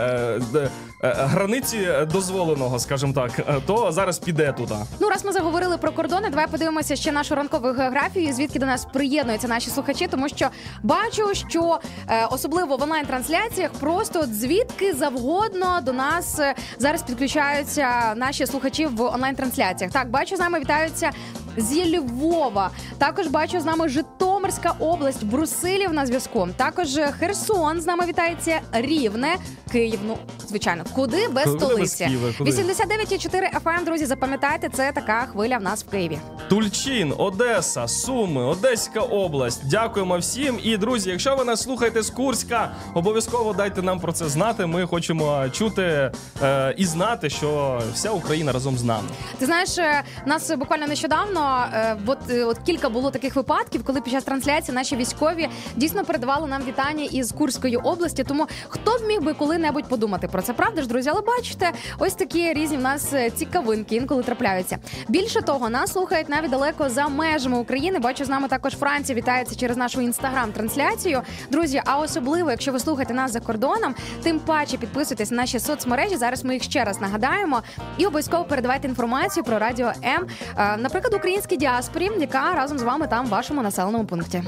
границі дозволеного, скажімо так. То зараз піде туди. Ну, раз ми заговорили про кордони, давай подивимося ще нашу ранкову географію, звідки до нас приєднуються наші слухачі, тому що бачу, що особливо в онлайн-трансляціях просто звідки завгодно до нас зараз підключаються наші слухачі в онлайн-трансляціях. Так, бачу, з нами вітаються зі Львова. Також бачу, з нами Житомирська область, Брусилів на зв'язку. Також Херсон з нами вітається, Рівне, Київ. Ну, звичайно, куди без столиці. 89,4 FM, друзі, запам'ятайте, це така хвиля в нас в Києві. Тульчин, Одеса, Суми, Одеська область. Дякуємо всім. І, друзі, якщо ви нас слухаєте з Курська, обов'язково дайте нам про це знати. Ми хочемо чути і знати, що вся Україна разом з нами. Ти знаєш, нас буквально нещодавно, от кілька було таких випадків, коли під час трансляції наші військові дійсно передавали нам вітання із Курської області, тому хто б міг би коли-небудь подумати про це, правда ж, друзі? Але бачите, ось такі різні в нас цікавинки інколи трапляються. Більше того, нас слухають навіть далеко за межами України. Бачу, з нами також Франція вітається через нашу інстаграм-трансляцію. Друзі, а особливо, якщо ви слухаєте нас за кордоном, тим паче підписуйтесь на наші соцмережі, зараз ми їх ще раз нагадаємо, і обов'язково передавайте інформацію про Радіо М, наприклад, українській діаспорі, яка разом з вами там в вашому населеному пункті.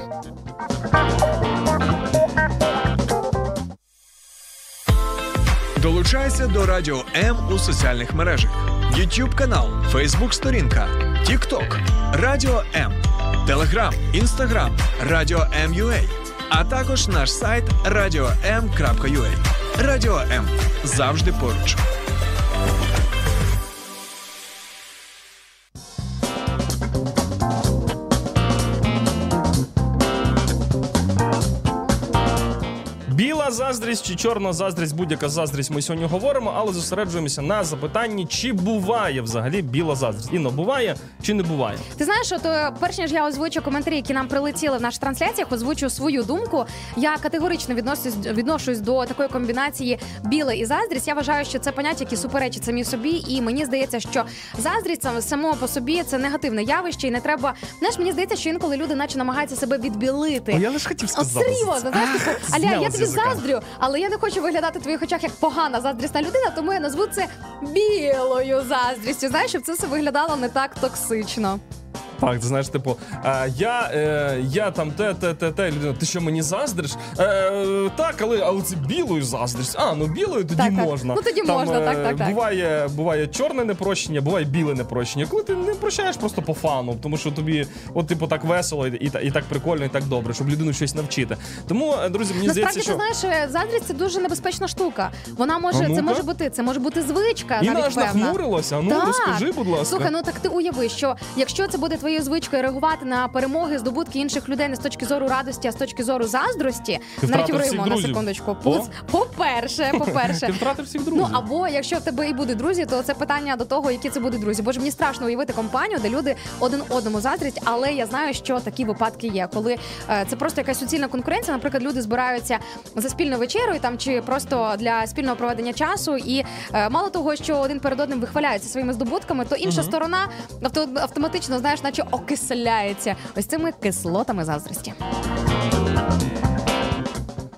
Долучайся до Радіо М у соціальних мережах. YouTube канал, Facebook сторінка, TikTok, Радіо М, Telegram, Instagram, Радіо М.UA, а також наш сайт radio.m.ua. Радіо М. Завжди поруч. Біла заздрість чи чорна заздрість, будь-яка заздрість, ми сьогодні говоримо, але зосереджуємося на запитанні, чи буває взагалі біла заздрість. Інно, буває чи не буває? Ти знаєш, от перш ніж я озвучу коментарі, які нам прилетіли в наших трансляціях, озвучу свою думку. Я категорично відношусь до такої комбінації біле і заздрість. Я вважаю, що це поняття, які суперечать самі собі, і мені здається, що заздрість само по собі це негативне явище, і не треба... Знаєш, мені здається, що інколи люди наче намагаються себе відбілити. Я лише хотів сказати. Серйозно, знаєш, Аля, я тобі заздрю, але я не хочу виглядати в твоїх очах як погана заздрісна людина, тому я назву це білою заздрістю. Знаєш, щоб це все виглядало не так токсично. Так, ти знаєш, типу, я там те, людина, ти що, мені заздриш? Так, але це білою заздрість. Ну білою тоді так, можна. Ну тоді там, можна, так. Буває чорне непрощення, буває біле непрощення. Коли ти не прощаєш просто по фану, тому що тобі, от, типу, так весело і так прикольно, і так добре, щоб людину щось навчити. Тому, друзі, мені здається, що... Насправді, ти знаєш, заздрість – це дуже небезпечна штука. Вона може, це може бути звичка, і навіть аж певна. Нахмурилася, розкажи, будь ласка. Слухай, так ти уяви, що якщо це буде твоєю звичкою реагувати на перемоги, здобутки інших людей не з точки зору радості, а з точки зору заздрості, навіть вримо на секундочку. По-перше. Ти втратив всіх друзів. Ну, або якщо в тебе і будуть друзі, то це питання до того, які це будуть друзі. Бо ж мені страшно уявити компанію, де люди один одному заздрять, але я знаю, що такі випадки є, коли це просто якась суцільна конкуренція. Наприклад, люди збираються за спільну вечерю там, чи просто для спільного проведення часу, і мало того, що один перед одним вихваляється своїми здобутками, то інша сторона автоматично, знаєш, наче окисляється ось цими кислотами заздрості.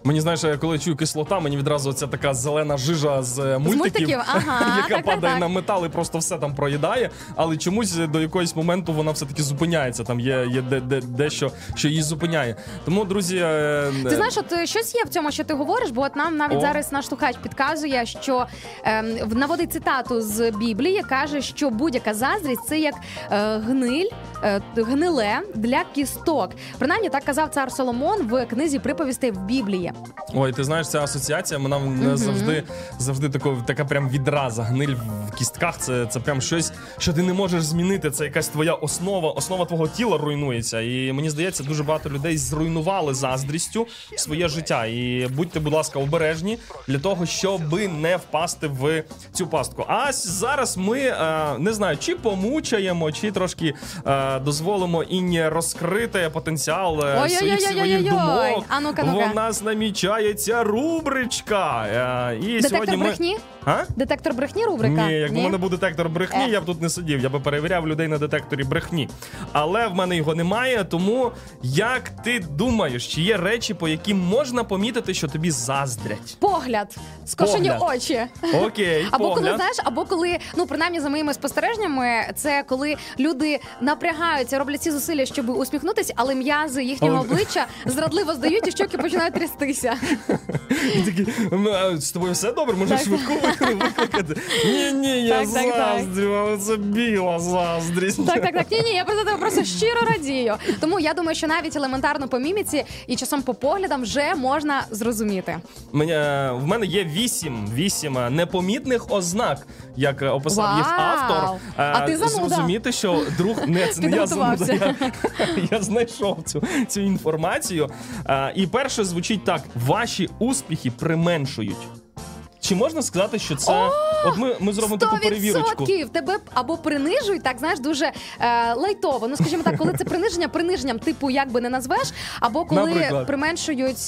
Мені, знаєш, коли чую кислота, мені відразу ця така зелена жижа з мультиків, ага, яка падає так. на метал і просто все там проїдає, але чомусь до якогось моменту вона все-таки зупиняється, там є дещо, що її зупиняє. Тому, друзі... Ти знаєш, от щось є в цьому, що ти говориш, бо от нам навіть зараз наш слухач підказує, що наводить цитату з Біблії, каже, що будь-яка заздрість – це як гниле для кісток. Принаймні, так казав цар Соломон в книзі приповістей в Біблії. Ой, ти знаєш, ця асоціація, вона завжди така прям відраза. Гниль в кістках, це прям щось, що ти не можеш змінити. Це якась твоя основа твого тіла руйнується. І мені здається, дуже багато людей зруйнували заздрістю своє життя. І будьте, будь ласка, обережні для того, щоб не впасти в цю пастку. А зараз ми, не знаю, чи помучаємо, чи трошки дозволимо Інні розкрити потенціал своїх думок. А ну-ка. У нас намічається рубричка. І Детектор брехні? Детектор брехні рубрика? Ні, якби в мене був детектор брехні, я б тут не сидів. Я б перевіряв людей на детекторі брехні. Але в мене його немає, тому як ти думаєш, чи є речі, по яким можна помітити, що тобі заздрять? Погляд. Скошені очі. Окей, або погляд. коли, знаєш, або коли, принаймні за моїми спостереженнями, це коли люди напрягаються, роблять ці зусилля, щоб усміхнутися, але м'язи їхнього обличчя зрадливо здають і щоки починають трястися. Такі, з тобою все добре? Може швидку викликати? Ні, я заздрю, але це біла заздрість. Так. Ні, я про тебе просто щиро радію. Тому я думаю, що навіть елементарно по міміці і часом по поглядам вже можна зрозуміти. В мене є 8 непомітних ознак, як описав їх автор. А ти зануда. Зрозуміти, що друг... Не, це не я зануда. Я знайшов цю інформацію. І перше звучить так. Ваші успіхи применшують. Чи можна сказати, що це... От ми зробимо таку перевірочку. 100% тебе або принижують, так, знаєш, дуже лайтово. Ну, скажімо так, коли це приниженням, типу, як би не назвеш, або коли Наприклад? Применшують,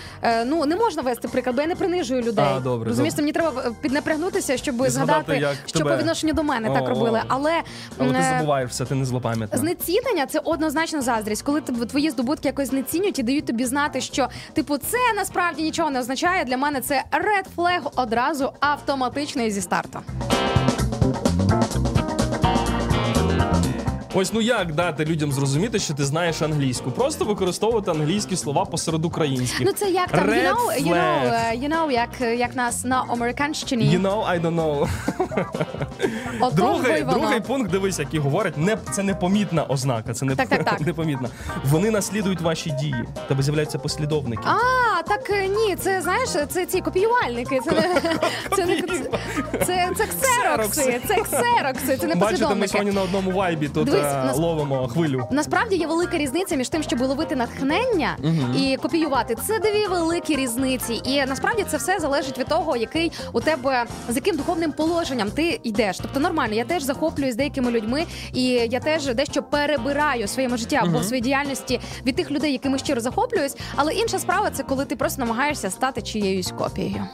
не можна вести приклад, бо я не принижую людей. Добре. Розумієш, мені треба піднапрягнутися, щоб згадати, що тебе... по відношенню до мене так робили. Але ти забуваєш все, ти не злопам'ятна. Знецінення – це однозначно заздрість. Коли твої здобутки якось знецінюють і дають тобі знати, що, типу, це насправді нічого не означає. Для мене це red flag одразу автоматично і зі старту. Ось, як дати людям зрозуміти, що ти знаєш англійську? Просто використовувати англійські слова посеред українських. Ну це як там, you know, як нас на американщині. You know, I don't know. Другий пункт, дивись, який говорить, це непомітна ознака, це непомітна. Вони наслідують ваші дії. Тебе з'являються послідовники. Так ні, це, знаєш, це ці копіювальники, це ксерокси, це не послідовники. Бачите, ми сьогодні на одному вайбі тут ловимо хвилю. Насправді є велика різниця між тим, щоб ловити натхнення і копіювати. Це дві великі різниці. І насправді це все залежить від того, з яким духовним положенням ти йдеш. Тобто нормально, я теж захоплююсь деякими людьми, і я теж дещо перебираю в своєму житті або в своїй діяльності від тих людей, якими щиро захоплююсь. Але інша справа – це коли ти просто намагаєшся стати чиєюсь копією.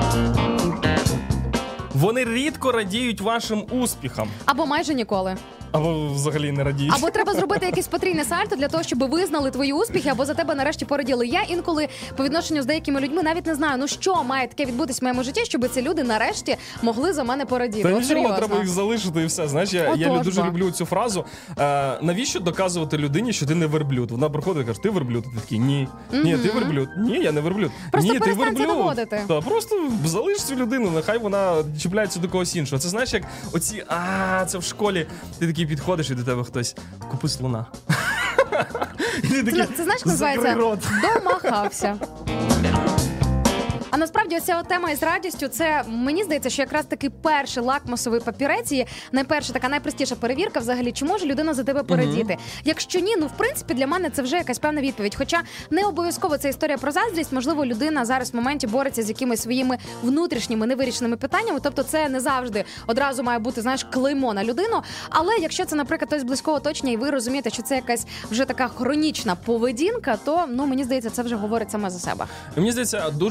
Вони рідко радіють вашим успіхам. Або майже ніколи. Або взагалі не радіють. Або треба зробити якесь потрійне сальто для того, щоб визнали твої успіхи, або за тебе нарешті пораділи. Я інколи по відношенню з деякими людьми навіть не знаю, що має таке відбутись в моєму житті, щоб ці люди нарешті могли за мене порадіти. Та нічого, треба їх залишити і все. Знаєш, я дуже люблю цю фразу. Навіщо доказувати людині, що ти не верблюд? Вона приходить і каже, ти верблюд. Ти такий, ні. Ні, ти верблюд. Ні, я не верблюд. Просто ні, ти верблюд. доводити. Та, просто залиш цю людину, нехай вона чіпляється до когось іншого. Це знаєш, як оці, це в школі, ти такий підходиш і до тебе хтось, купи слона. Це знаєш, називається домахався. А насправді ось ця тема із радістю, це, мені здається, що якраз таки перший лакмусовий папірець і найперша така найпростіша перевірка взагалі, чи може людина за тебе порадіти. Якщо ні, в принципі, для мене це вже якась певна відповідь. Хоча не обов'язково це історія про заздрість, можливо, людина зараз в моменті бореться з якимись своїми внутрішніми невирішеними питаннями, тобто це не завжди одразу має бути, знаєш, клеймо на людину, але якщо це, наприклад, хтось з близького оточення і ви розумієте, що це якась вже така хронічна поведінка, то, мені здається, це вже говорить саме за себе. Мені здається, дуже хороший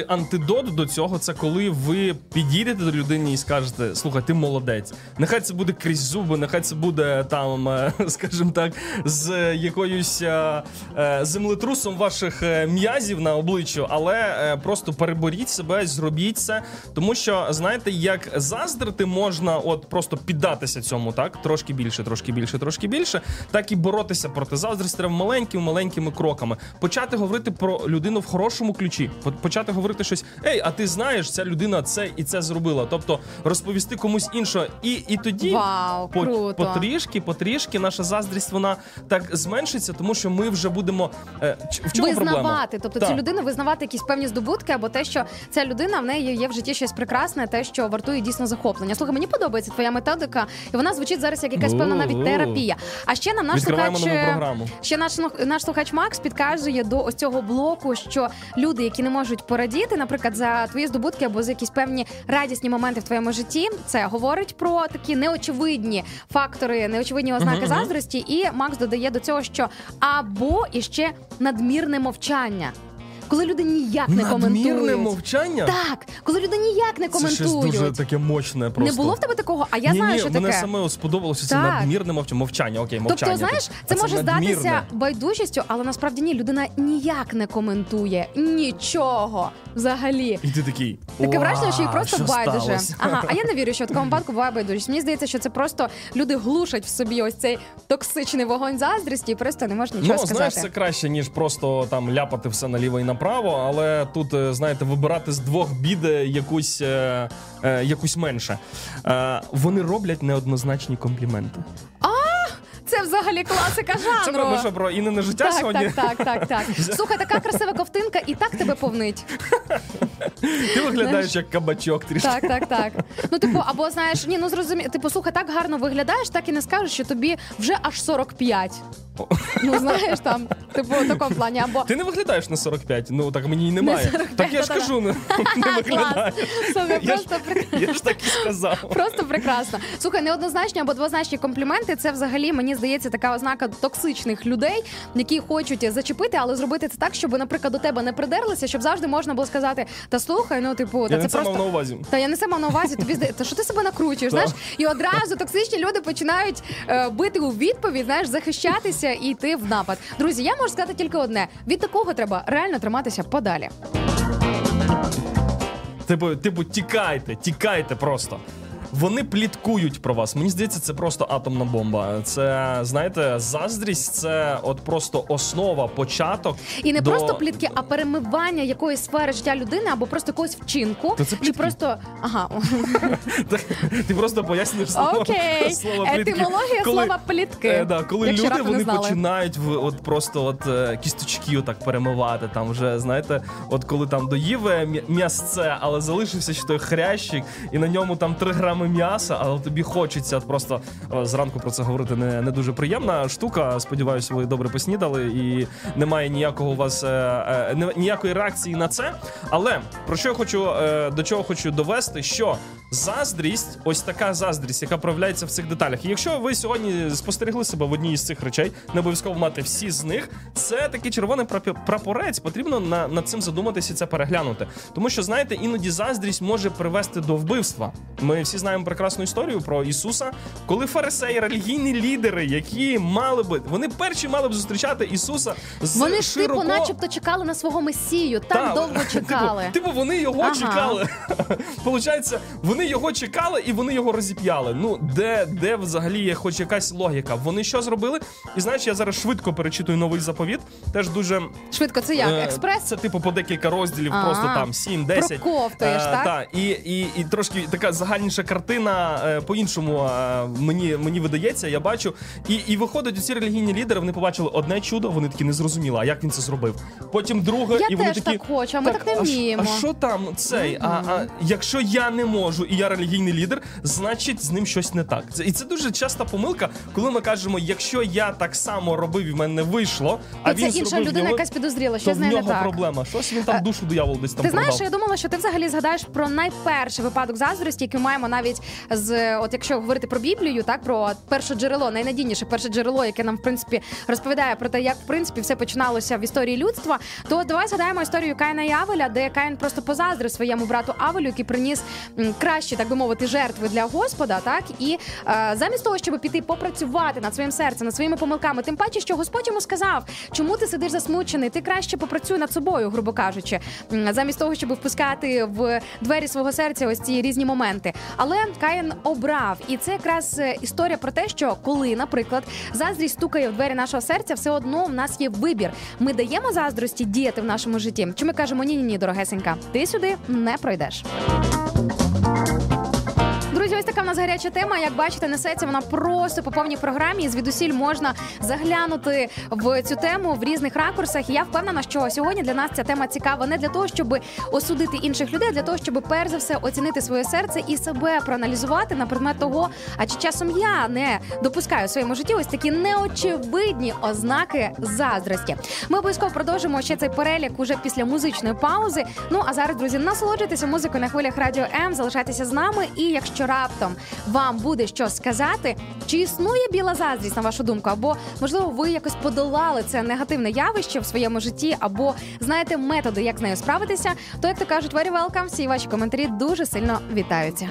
насправді антидот до цього, це коли ви підійдете до людини і скажете: слухай, ти молодець. Нехай це буде крізь зуби, нехай це буде там, скажімо так, з якоюсь землетрусом ваших м'язів на обличчю, але просто переборіть себе, зробіть це, тому що, знаєте, як заздрити можна от просто піддатися цьому, так? Трошки більше, так і боротися проти заздрості треба маленькими кроками. Почати говорити про людину в хорошому ключі, почати говорити щось: ей, а ти знаєш, ця людина це і це зробила. Тобто розповісти комусь іншого. І тоді Вау, круто. потрішки наша заздрість, вона так зменшиться, тому що ми вже будемо... В чому визнавати, проблема? тобто Так. цю людину визнавати якісь певні здобутки, або те, що ця людина, в неї є в житті щось прекрасне, те, що вартує дійсно захоплення. Слухай, мені подобається твоя методика, і вона звучить зараз як якась певна навіть терапія. А ще нам наш Відкриваємо слухач, нову програму. ще наш слухач Макс підказує до ось цього блоку, що люди, які не можуть порадіти, наприклад, за твої здобутки або за якісь певні радісні моменти в твоєму житті, це говорить про такі неочевидні фактори, неочевидні ознаки заздрості. І Макс додає до цього, що або іще надмірне мовчання. Коли люди ніяк не коментують. Надмірне мовчання? Так, коли люди ніяк не коментують. Це щось дуже таке мощне просто. Не було в тебе такого? А я знаю, що таке. Мене саме сподобалося це надмірне мовчання. Окей, мовчання. Тобто, знаєш, це може здатися байдужістю, але насправді ні, людина ніяк не коментує нічого взагалі. І ти такий: таке враження, що їй просто що байдуже. сталося? Ага, а я не вірю, що в такому випадку буває байдужість. Мені здається, що це просто люди глушать в собі ось цей токсичний вогонь заздрісті і просто не можуть нічого сказати. Знаєш, це краще, ніж просто там ляпати все наліво і направо, але тут, знаєте, вибирати з двох бід якусь менше. Вони роблять неоднозначні компліменти. Це взагалі класика жанру. Це про що, про Інне життя сьогодні? Так. Слухай, така красива ковтинка і так тебе повнить. Ти виглядаєш як кабачок трішки. Так. Ну, типу, або, знаєш, зрозумій, типу, слухай, так гарно виглядаєш, так і не скажеш, що тобі вже аж 45. Ну, знаєш, там, типу, в такому плані, або... Ти не виглядаєш на 45, ну, так мені і немає. 45, так я ж кажу, не виглядаю. Слухай, просто прекрасно. Я ж так і сказав. Просто прекрасно. Слухай, неоднозначні або двозначні компліменти – це взагалі, мені здається, така ознака токсичних людей, які хочуть зачепити, але зробити це так, щоб, наприклад, до тебе не придерлися, щоб завжди можна було сказати: та слухай, ну, типу, я не це мав на увазі. Та я не це мав на увазі, тобі здається, що ти себе накручуєш, знаєш? І одразу токсичні люди починають бити у відповідь, знаєш, захищатися і йти в напад. Друзі, я можу сказати тільки одне: від такого треба реально триматися подалі. Типу, тікайте просто. Вони пліткують про вас. Мені здається, це просто атомна бомба. Це, знаєте, заздрість – це от просто основа, початок. І не просто плітки, а перемивання якоїсь сфери життя людини або просто якогось вчинку. Та це плітки. Чи просто... Ага. Ти просто пояснюєш слово плітки. Етимологія слова плітки. Коли люди, вони починають просто кісточки отак перемивати. Там вже, знаєте, от коли там доїв м'ясце, але залишився ще той хрящик, і на ньому там 3 грами м'яса, але тобі хочеться просто зранку про це говорити не дуже приємна штука. Сподіваюся, ви добре поснідали і немає ніякого у вас ніякої реакції на це. Але про що я хочу, до чого хочу довести, що заздрість, ось така заздрість, яка проявляється в цих деталях. І якщо ви сьогодні спостерегли себе в одній із цих речей, не обов'язково мати всі з них, це такий червоний прапорець, потрібно над цим задуматися і це переглянути. Тому що, знаєте, іноді заздрість може привести до вбивства. Ми всі знаємо прекрасну історію про Ісуса, коли фарисеї, релігійні лідери, які вони перші мали б зустрічати Ісуса з вони широко... типу, начебто чекали на свого Месію, так довго чекали. Типу, вони його чекали. Получається, вони його чекали і вони його розіп'яли. Ну, де взагалі є хоч якась логіка? Вони що зробили? І знаєш, я зараз швидко перечитую новий заповіт, теж дуже... Швидко, це як? Експрес? Це типу по декілька розділів, просто там 7-10. Проковтуєш, так? Так, і трошки така загальніша картина по-іншому мені видається, я бачу. І виходять усі релігійні лідери, вони побачили одне чудо, вони такі не зрозуміли, а як він це зробив. Потім друге, я і вони теж такі... так хочу, а ми так не вміємо. А що там цей? Якщо я не можу і я релігійний лідер, значить з ним щось не так. І це дуже часта помилка, коли ми кажемо, якщо я так само робив і в мене не вийшло, а він це інша людина якась підозріла, що то з нею в не нього так. проблема. Щось він там душу диявол десь там Ти продав. знаєш, я думала, що ти взагалі згадаєш про найперший випадок заздрості, який маємо навіть навіть от якщо говорити про Біблію, так, про перше джерело, найнадійніше перше джерело, яке нам, в принципі, розповідає про те, як, в принципі, все починалося в історії людства, то давай згадаємо історію Каїна і Авеля, де Каїн просто позаздрив своєму брату Авелю, який приніс кращі, так би мовити, жертви для Господа, так, і замість того, щоб піти попрацювати над своїм серцем, над своїми помилками, тим паче, що Господь йому сказав, чому ти сидиш засмучений, ти краще попрацюй над собою, грубо кажучи, замість того, щоб впускати в двері свого серця ось ці різні моменти. Але Каїн обрав, і це якраз історія про те, що коли, наприклад, заздрість стукає в двері нашого серця, все одно в нас є вибір. Ми даємо заздрості діяти в нашому житті, чи ми кажемо, ні, дорогесенька, ти сюди не пройдеш. Друзі, ось така в нас гаряча тема. Як бачите, несеться вона просто по повній програмі. Звідусіль можна заглянути в цю тему в різних ракурсах. І я впевнена, що сьогодні для нас ця тема цікава не для того, щоб осудити інших людей, а для того, щоб перш за все оцінити своє серце і себе проаналізувати на предмет того, а чи часом я не допускаю в своєму житті ось такі неочевидні ознаки заздрості. Ми обов'язково продовжимо ще цей перелік уже після музичної паузи. Ну, а зараз, друзі, насолоджуйтеся музикою на хвилях Радіо М, залишайтеся з нами. І якщо раптом вам буде що сказати, чи існує біла заздрість, на вашу думку, або, можливо, ви якось подолали це негативне явище в своєму житті, або знаєте методи, як з нею справитися, то, як то кажуть, very welcome, всі ваші коментарі дуже сильно вітаються.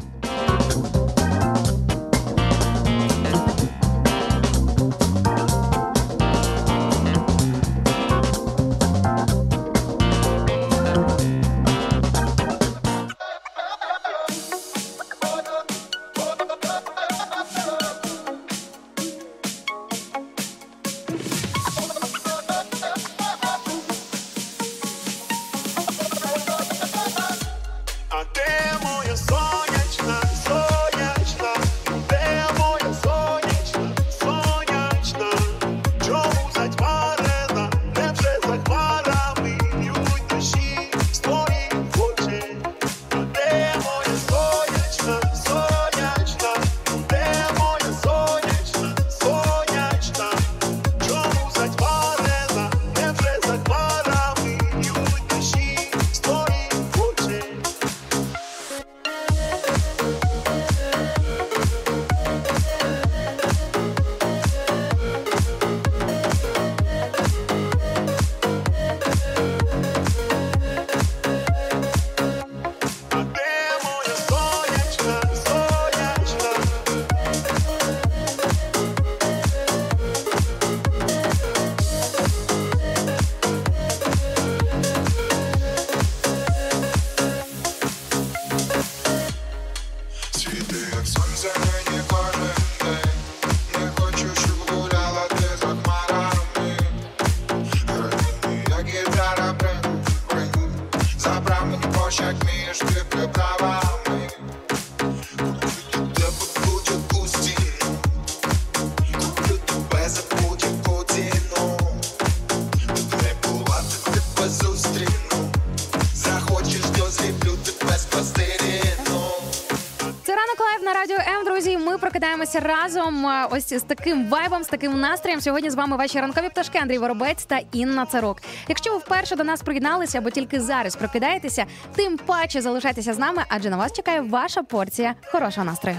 Прокидаємося разом ось з таким вайбом, з таким настроєм. Сьогодні з вами ваші ранкові пташки Андрій Воробець та Інна Царук. Якщо ви вперше до нас приєдналися або тільки зараз прокидаєтеся, тим паче залишайтеся з нами, адже на вас чекає ваша порція хорошого настрою.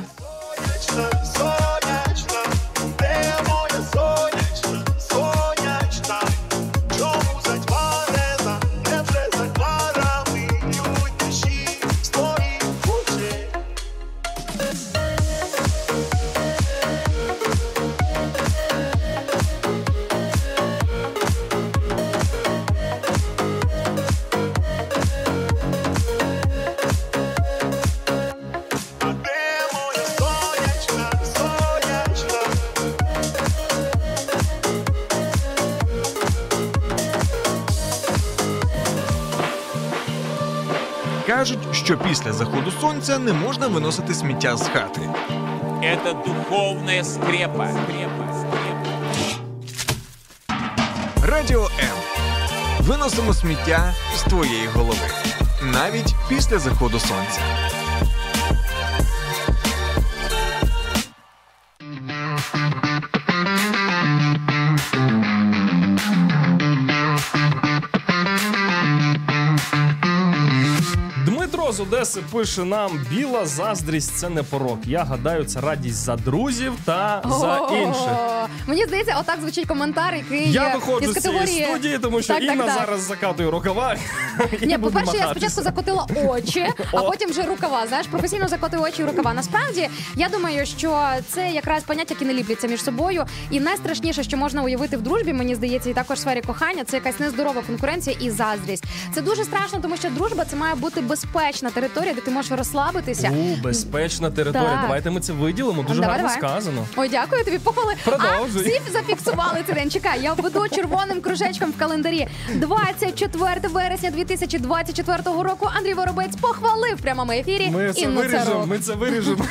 Кажуть, що після заходу сонця не можна виносити сміття з хати. Це духовна скрепа. Радіо М. Виносимо сміття з твоєї голови. Навіть після заходу сонця. Одеси пише нам: біла заздрість – це не порок. Я гадаю, це радість за друзів та за інших. Мені здається, отак звучить коментар, який Я виходжу із з цієї категорії... студії, тому що Інна зараз закатує рукава. Ні, по-перше, я спочатку закотила очі, а потім вже рукава. Знаєш, професійно закотую очі і рукава. Насправді, я думаю, що це якраз поняття, які не ліпляться між собою. І найстрашніше, що можна уявити в дружбі, мені здається, і також в сфері кохання, це якась нездорова конкуренція і заздрість. Це дуже страшно, тому що дружба – це має бути безпечна територія, де ти можеш розслабитися. Безпечна територія. Так. Давайте ми це виділимо. Дуже гарно сказано. Ой, дякую тобі, похвали. Продовжуй. Всі зафіксували цей день. Чекай, я введу червоним кружечком в календарі. 24 вересня 2024 року Андрій Воробець похвалив в прямому ефірі Інну Царук. Ми це виріжемо.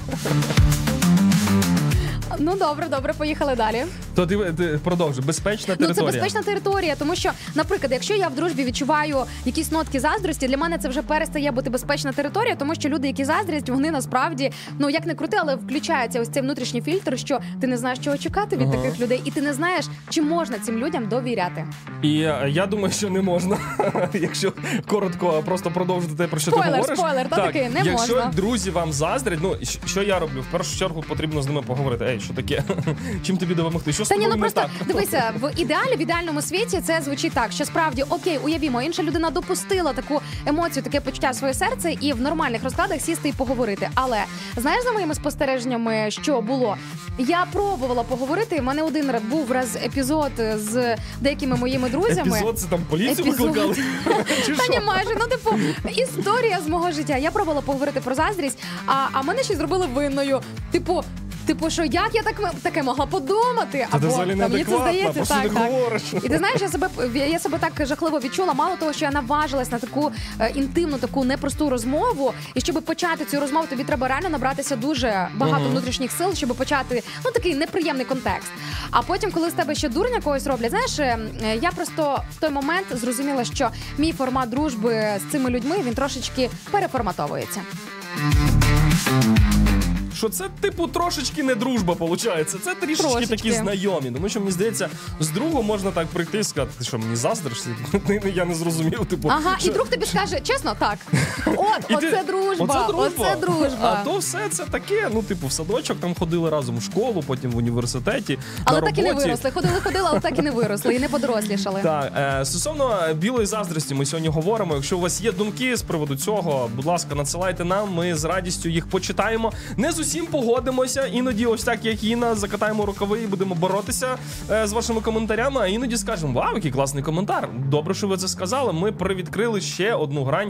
Ну, добре, поїхали далі. То ти продовжуй. Безпечна територія. Ну, це безпечна територія, тому що, наприклад, якщо я в дружбі відчуваю якісь нотки заздрості, для мене це вже перестає бути безпечна територія, тому що люди, які заздрять, вони насправді, ну, як не крути, але включається ось цей внутрішній фільтр, що ти не знаєш, чого чекати від таких людей, і ти не знаєш, чи можна цим людям довіряти. І я думаю, що не можна, якщо коротко просто продовжити те, про що ти говориш. Спойлер, то таки, не якщо можна. Друзі вам заздрять, ну, що я роблю? В першу чергу потрібно з ними поговорити. Ей, що таке? Чим тобі допомогти? Що з тобою не просто, так? Дивися, в ідеальному світі це звучить так, що справді, окей, уявімо, інша людина допустила таку емоцію, таке почуття в своє серце і в нормальних розкладах сісти і поговорити. Але, знаєш, за моїми спостереженнями, що було? Я пробувала поговорити, в мене один був раз епізод з деякими моїми друзями. Епізод? Це там поліцію викликали? Та ні, майже, ну, типу, історія з мого життя. Я пробувала поговорити про заздрість, а мене ще зробили винною. Типу, що як я таке могла подумати? Або мені це здається, так. Говориш. І ти знаєш, я себе так жахливо відчула. Мало того, що я наважилась на таку інтимну, таку непросту розмову. І щоб почати цю розмову, тобі треба реально набратися дуже багато внутрішніх сил, щоб почати, ну, такий неприємний контекст. А потім, коли з тебе ще дурня когось роблять, знаєш, я просто в той момент зрозуміла, що мій формат дружби з цими людьми, він трошечки переформатовується. Що це, типу, трошечки не дружба, виходить. Це трішечки такі знайомі. Тому що, мені здається, з другом можна так прийти і сказати, ти що, мені заздриш? Я не зрозумів, типу. Ага, що... і друг тобі скаже, чесно, так. Оце дружба. А то все це таке, ну, типу, в садочок там ходили разом в школу, потім в університеті, але на так роботі. І не виросли. Ходили, але так і не виросли, і не подорослішали. Так, стосовно білої заздрості ми сьогодні говоримо. Якщо у вас є думки з приводу цього, будь ласка, надсилайте нам, ми з радістю їх почитаємо. Не з усім погодимося, іноді ось так, як Інна, закатаємо рукави і будемо боротися з вашими коментарями, а іноді скажемо, вау, який класний коментар, добре, що ви це сказали, ми привідкрили ще одну грань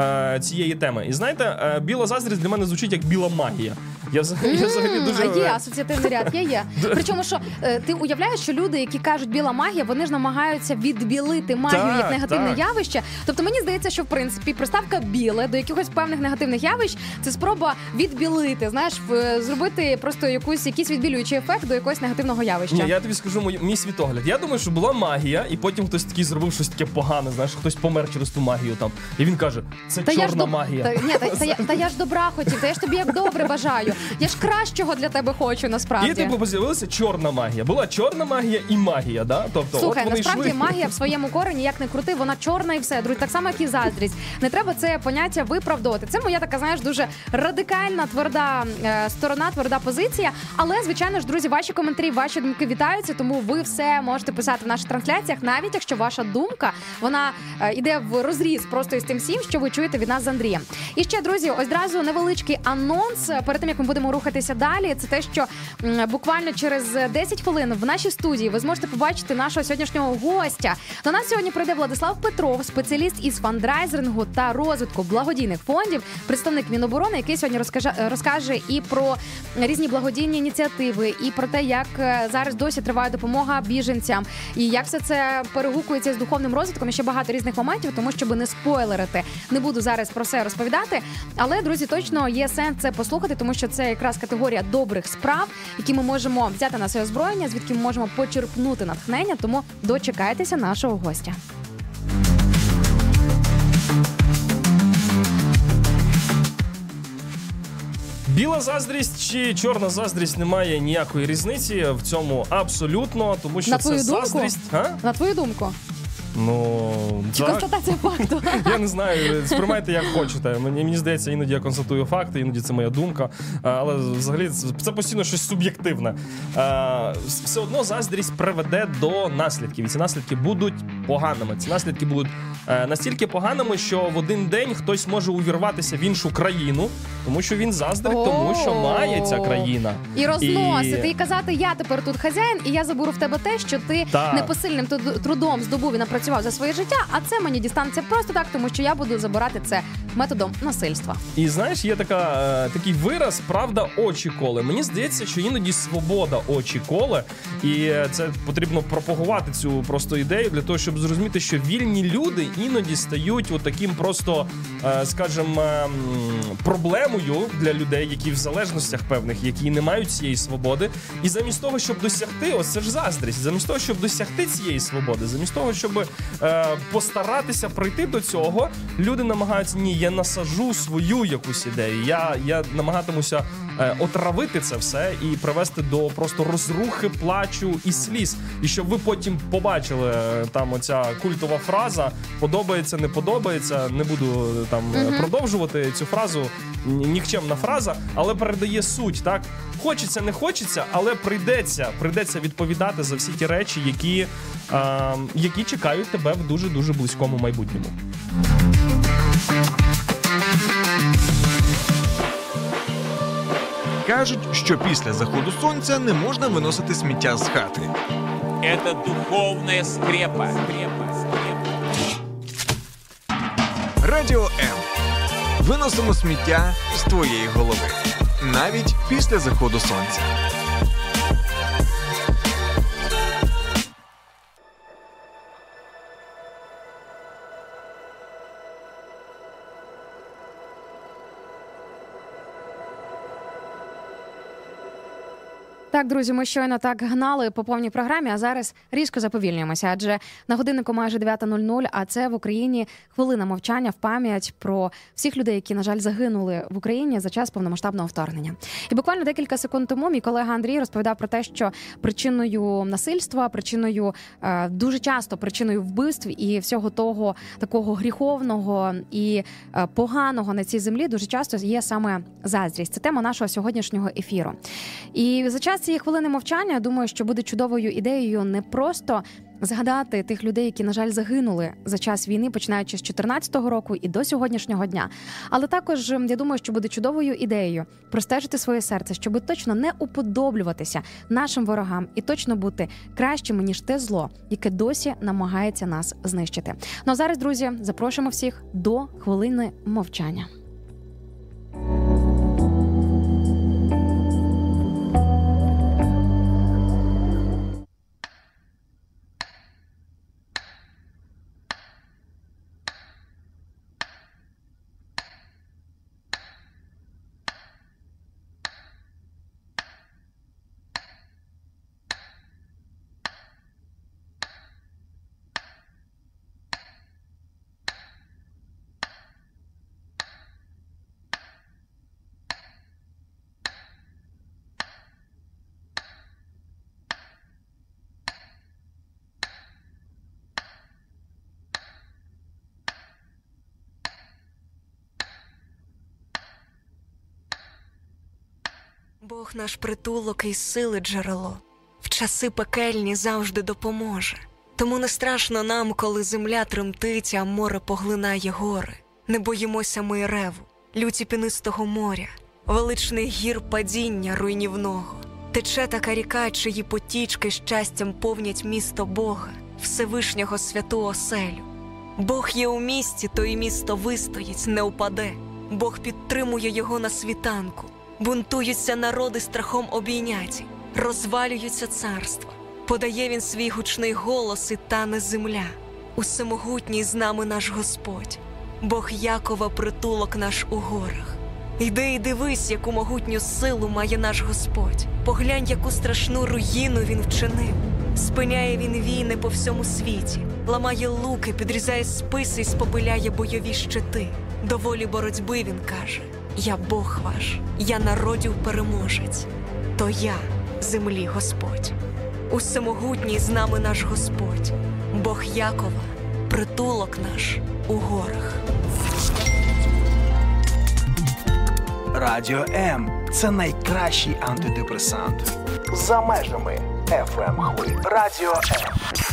цієї теми. І знаєте, біла заздрість для мене звучить як біла магія. Я взагалі дуже... Є асоціативний ряд, є. Причому, що ти уявляєш, що люди, які кажуть біла магія, вони ж намагаються відбілити магію як негативне явище. Тобто мені здається, що в принципі приставка біле до якихось певних негативних явищ це спроба відбілити, знаєш, зробити просто якийсь відбілюючий ефект до якогось негативного явища. Ні, я тобі скажу мій світогляд. Я думаю, що була магія, і потім хтось такий зробив щось таке погане, знаєш, хтось помер через ту магію там. І він каже, це чорна магія. Та я ж добра хотів, та я ж тобі як добре бажаю. Я ж кращого для тебе хочу, насправді. І типу з'явилася чорна магія. Була чорна магія і магія, да? Тобто, слухай, от вони насправді йшли. магія в своєму корені, як не крути, вона чорна і все. Друзі, так само, як і заздрість. Не треба це поняття виправдовувати. Це моя така, знаєш, дуже радикальна, тверда сторона, тверда позиція. Але, звичайно ж, друзі, ваші коментарі, ваші думки вітаються, тому ви все можете писати в наших трансляціях, навіть якщо ваша думка, вона йде в розріз просто із тим всім, що ви чуєте від нас з Андрієм. І ще, друзі, ось одразу невеличкий анонс перед тим, як ми будемо рухатися далі. Це те, що буквально через 10 хвилин в нашій студії ви зможете побачити нашого сьогоднішнього гостя. До нас сьогодні прийде Владислав Петров, спеціаліст із фандрайзингу та розвитку благодійних фондів, представник Міноборони, який сьогодні розкаже і про різні благодійні ініціативи, і про те, як зараз досі триває допомога біженцям, і як все це перегукується з духовним розвитком, і ще багато різних моментів, тому щоб не спойлерити. Не буду зараз про все розповідати, але, друзі, точно є сенс це послухати, тому що це якраз категорія добрих справ, які ми можемо взяти на своє озброєння, звідки ми можемо почерпнути натхнення, тому дочекайтеся нашого гостя. Біла заздрість чи чорна заздрість, немає ніякої різниці в цьому абсолютно, тому що На це твою заздрість. думку? На твою думку? Ну, Чи констатація факту? Я не знаю, сприймайте як хочете. Мені здається, іноді я констатую факти, іноді це моя думка. Але взагалі це постійно щось суб'єктивне. Все одно заздрість приведе до наслідків. І ці наслідки будуть поганими. Ці наслідки будуть настільки поганими, що в один день хтось може увірватися в іншу країну, тому що він заздрить тому, що має ця країна. І розносити, і казати, я тепер тут хазяїн, і я заберу в тебе те, що ти непосильним трудом здобув і напрацював за своє життя, а це мені дістанеться просто так, тому що я буду забирати це методом насильства. І знаєш, є такий вираз «правда очі коле». Мені здається, що іноді свобода очі коле, і це потрібно пропагувати цю просто ідею для того, щоб зрозуміти, що вільні люди іноді стають отаким просто, скажімо, проблемою для людей, які в залежностях певних, які не мають цієї свободи. І замість того, щоб досягти, ось це ж заздрість, замість того, щоб досягти цієї свободи, замість того, щоб постаратися прийти до цього, люди намагаються, ні, я насаджу свою якусь ідею, я намагатимуся отравити це все і привести до просто розрухи, плачу і сліз. І щоб ви потім побачили там оця культова фраза «подобається, не подобається», не буду там продовжувати цю фразу, нікчемна фраза, але передає суть, так? Хочеться, не хочеться, але прийдеться відповідати за всі ті речі, які чекають тебе в дуже-дуже близькому майбутньому. Кажуть, що після заходу сонця не можна виносити сміття з хати. Это духовная скрепа. Радіо М. Виносимо сміття з твоєї голови. Навіть після заходу сонця. Так, друзі, ми щойно так гнали по повній програмі, а зараз різко заповільнюємося, адже на годиннику майже 9:00, а це в Україні хвилина мовчання в пам'ять про всіх людей, які, на жаль, загинули в Україні за час повномасштабного вторгнення. І буквально декілька секунд тому мій колега Андрій розповідав про те, що причиною насильства, дуже часто причиною вбивств і всього того такого гріховного і поганого на цій землі дуже часто є саме заздрість. Це тема нашого сьогоднішнього ефіру. І за час цієї хвилини мовчання, думаю, що буде чудовою ідеєю не просто згадати тих людей, які, на жаль, загинули за час війни, починаючи з 2014 року і до сьогоднішнього дня. Але також, я думаю, що буде чудовою ідеєю простежити своє серце, щоб точно не уподоблюватися нашим ворогам і точно бути кращими, ніж те зло, яке досі намагається нас знищити. Ну а зараз, друзі, запрошуємо всіх до хвилини мовчання. Бог наш притулок і сили джерело, в часи пекельні завжди допоможе. Тому не страшно нам, коли земля тремтить, а море поглинає гори. Не боїмося ми й реву, люті пінистого моря, величних гір падіння руйнівного. Тече така ріка, чиї потічки щастям повнять місто Бога, Всевишнього святу оселю. Бог є у місті, то і місто вистоїть, не упаде. Бог підтримує його на світанку. Бунтуються народи страхом обійняті, розвалюються царства. Подає він свій гучний голос, і тане земля. Усемогутній з нами наш Господь, Бог Якова притулок наш у горах. Йди і дивись, яку могутню силу має наш Господь. Поглянь, яку страшну руїну він вчинив. Спиняє він війни по всьому світі, ламає луки, підрізає списи і спопиляє бойові щити. До волі боротьби він каже: я Бог ваш, я народів переможець, то я землі Господь. Усемогутній з нами наш Господь, Бог Якова притулок наш у горах. Радіо М – це найкращий антидепресант. За межами FM-хвиль. Радіо М.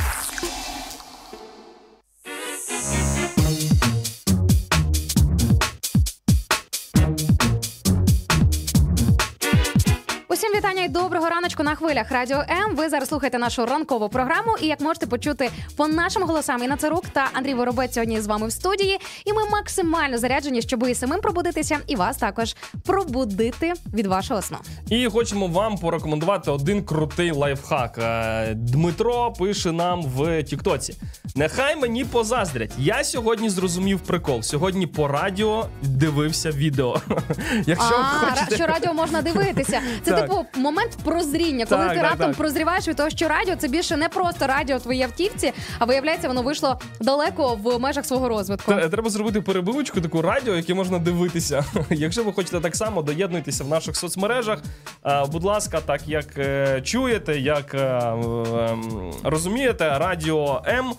Усім вітання і доброго раночку на хвилях Радіо М. Ви зараз слухаєте нашу ранкову програму, і як можете почути по нашим голосам, Інна Цирук та Андрій Воробець сьогодні з вами в студії. І ми максимально заряджені, щоб і самим пробудитися, і вас також пробудити від вашого сну. І хочемо вам порекомендувати один крутий лайфхак. Дмитро пише нам в Тіктоці. Нехай мені позаздрять. Я сьогодні зрозумів прикол. Сьогодні по радіо дивився відео. Якщо хочете... що радіо можна дивитися. Це типу момент прозріння, коли ти раптом прозріваєш від того, що радіо це більше не просто радіо в твоїй автівці, а виявляється, воно вийшло далеко в межах свого розвитку. Треба зробити перебивочку, таку радіо, яке можна дивитися. Якщо ви хочете так само, доєднуйтеся в наших соцмережах. Будь ласка, так як чуєте, як розумієте, Радіо М,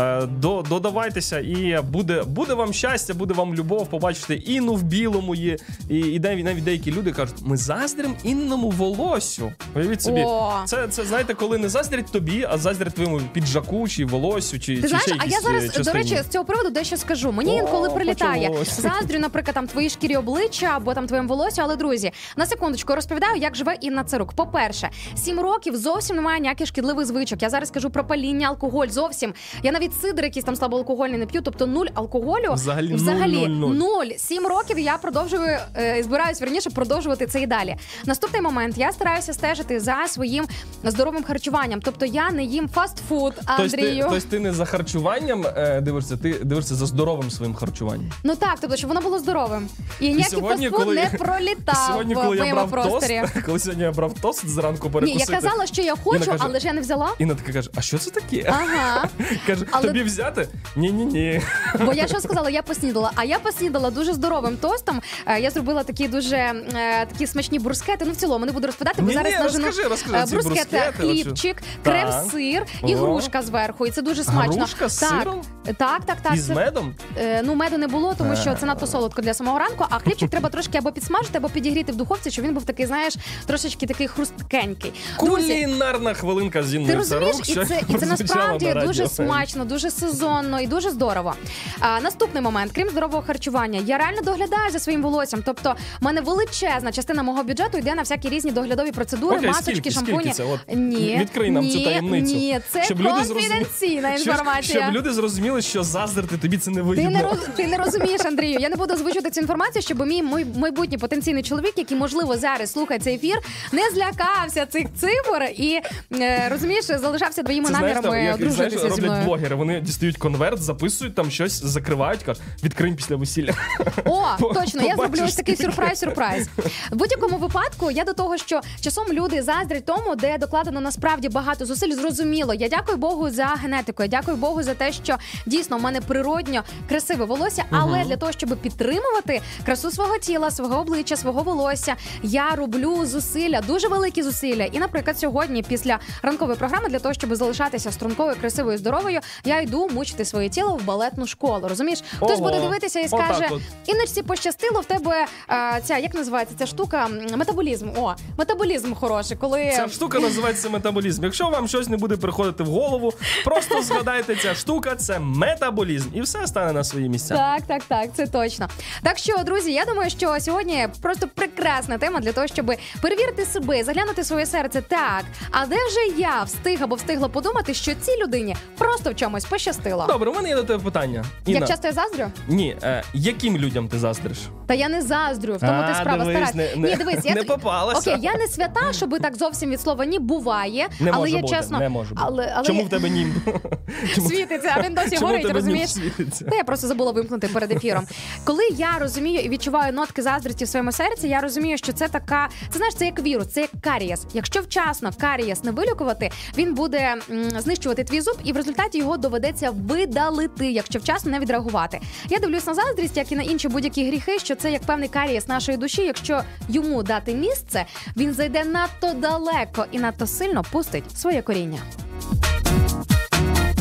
додавайтеся, і буде вам щастя, буде вам любов, побачите Інну в білому є. І навіть деякі люди кажуть, ми заздримо Інному волосю. Уявіть собі. Це, знаєте, коли не заздрять тобі, а заздрять твоєму піджаку, чи волосю, чи ти знаєш, ще якісь частині. А я зараз, частині. до речі, з цього приводу дещо скажу. Мені інколи прилітає. Заздрю, наприклад, там твої шкірі обличчя або там твоєму волосю, але, друзі, на секундочку розповідаю, як живе Інна Цирук. По-перше, 7 років зовсім немає ніяких шкідливих звичок. Я зараз кажу про паління, алкоголь, зовсім. Я навіть сидр якийсь там слабоалкогольний не п'ю, тобто 0 алкоголю. Взагалі 0. 7 років я продовжую, збираюсь, верніше, продовжувати це і далі. Наступний момент, я стараюся стежити за своїм здоровим харчуванням. Тобто я не їм фастфуд, Андрію. Тобто ти не за харчуванням дивишся, ти дивишся за здоровим своїм харчуванням. Ну так, тобто, щоб воно було здоровим. І ніякий фастфуд не пролітав в моєму просторі. Коли сьогодні я брав тост зранку перекусити. Ні, я казала, що я хочу, каже, але ж я не взяла. Інна така каже, а що це таке? Ага. Каже, тобі взяти? Ні. Бо я що сказала, я поснідала. А я поснідала дуже здоровим тостом. Я зробила такі дуже такі смачні брускети. Ну, в цілому, не буду розповідати, бо зараз нажену брускети, хлібчик, крем-сир і грушка зверху. І це дуже смачно. Грушка з сиром? Так. І з медом? Ну, меду не було, тому що це надто солодко для самого ранку, а хлібчик треба трошки або підсмажити, або підігріти в духовці, щоб він був такий, знаєш, трошечки такий хрусткенький. Кулінарна хвилинка з Інною Цирук. Ти розумієш, і це насправді дуже смачно, дуже сезонно і дуже здорово. Наступний момент, крім здорового харчування, я реально доглядаю за своїм волоссям. Тобто, в мене величезна частина мого бюджету йде на всякі різні доглядові процедури, масочки, шампуні. Ні, відкрий нам цю таємницю. Ні, це конфіденційна інформація. Щоб люди зрозуміли, що заздрити тобі це не вигідно. Ти не розумієш, Андрію. Я не буду озвучувати цю інформацію, щоб мій майбутній потенційний чоловік, який, можливо, зараз слухає цей ефір, не злякався цих цифр і, розумієш, залишався твоїми намірами одружитися зі мною. Роблять блогери, вони дістають конверт, записують там щось, закривають, кажуть, відкриємо після весілля. О, точно, я зроблю ось такий сюрприз. В будь-якому випадку, я до того, що часом люди заздрять тому, де докладено насправді багато зусиль, зрозуміло. Я дякую Богу за генетику, я дякую Богу за те, що дійсно в мене природньо красиве волосся, але для того, щоб підтримувати красу свого тіла, свого обличчя, свого волосся, я роблю зусилля, дуже великі зусилля. І, наприклад, сьогодні, після ранкової програми, для того, щоб залишатися стрункою, красивою, здоровою, я йду мучити своє тіло в балетну школу, розумієш? Хтось буде дивитися і скаже, Інночці пощастило, в тебе ця, як називається ця штука? Метаболізм. Метаболізм хороший, коли... Ця штука називається метаболізм. Якщо вам щось не буде приходити в голову, просто згадайте, ця штука – це метаболізм. І все стане на свої місця. Так, це точно. Так що, друзі, я думаю, що сьогодні просто прекрасна тема для того, щоб перевірити себе, заглянути своє серце. Так, а де вже я встиг або встигла подумати, що цій людині просто в чомусь пощастило? Добре, у мене є до тебе питання. Інна, як часто я заздрю? Ні, яким людям ти заздриш? Та я не заздрю, в тому ти справа старась. Ні, дивись, не попалася. Окей, я не свята, щоб так зовсім від слова ні, буває. Не але може я бути, чесно, не може бути. Чому в тебе німб? Світиться, а він досі горить, розумієш? Та я просто забула вимкнути перед ефіром. Коли я розумію і відчуваю нотки заздрості в своєму серці, я розумію, що це така, це знаєш, це як вірус, це як карієс. Якщо вчасно карієс не вилікувати, він буде знищувати твій зуб, і в результаті його доведеться видалити, якщо вчасно не відреагувати. Я дивлюсь на заздрість, як і на інші будь-які гріхи, що це як певний карієс нашої душі. Якщо йому дати місце, він зайде надто далеко і надто сильно пустить своє коріння.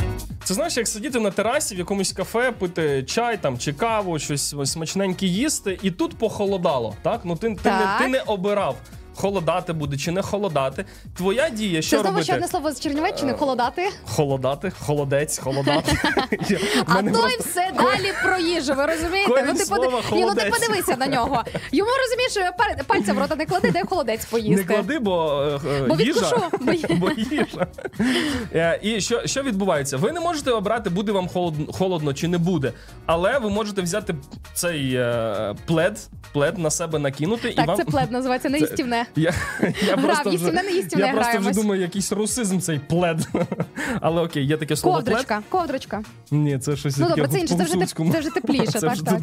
Це знаєш, як сидіти на терасі в якомусь кафе, пити чай там чи каву, щось смачненьке їсти, і тут похолодало, так? Ну ти не обирав. Холодати буде чи не холодати. Твоя дія, що робити? Це знову ще одне слово з Чернівеччини – холодати. Холодати, холодець, холодати. А то й все далі про їжу, ви розумієте? Ну ти подивися на нього. Йому, розумієш, пальця в рота не клади, дай холодець поїсти. Не клади, бо їжа. Бо їжа. І що відбувається? Ви не можете обрати, буде вам холодно чи не буде. Але ви можете взяти цей плед на себе накинути. Так, це плед називається, не їстівне. Я просто вже думаю, якийсь русизм цей плед. Але окей, є таке слово плед. Ковдрочка. Ні, це щось таке по-гуцульському. Це інше, це вже тепліше.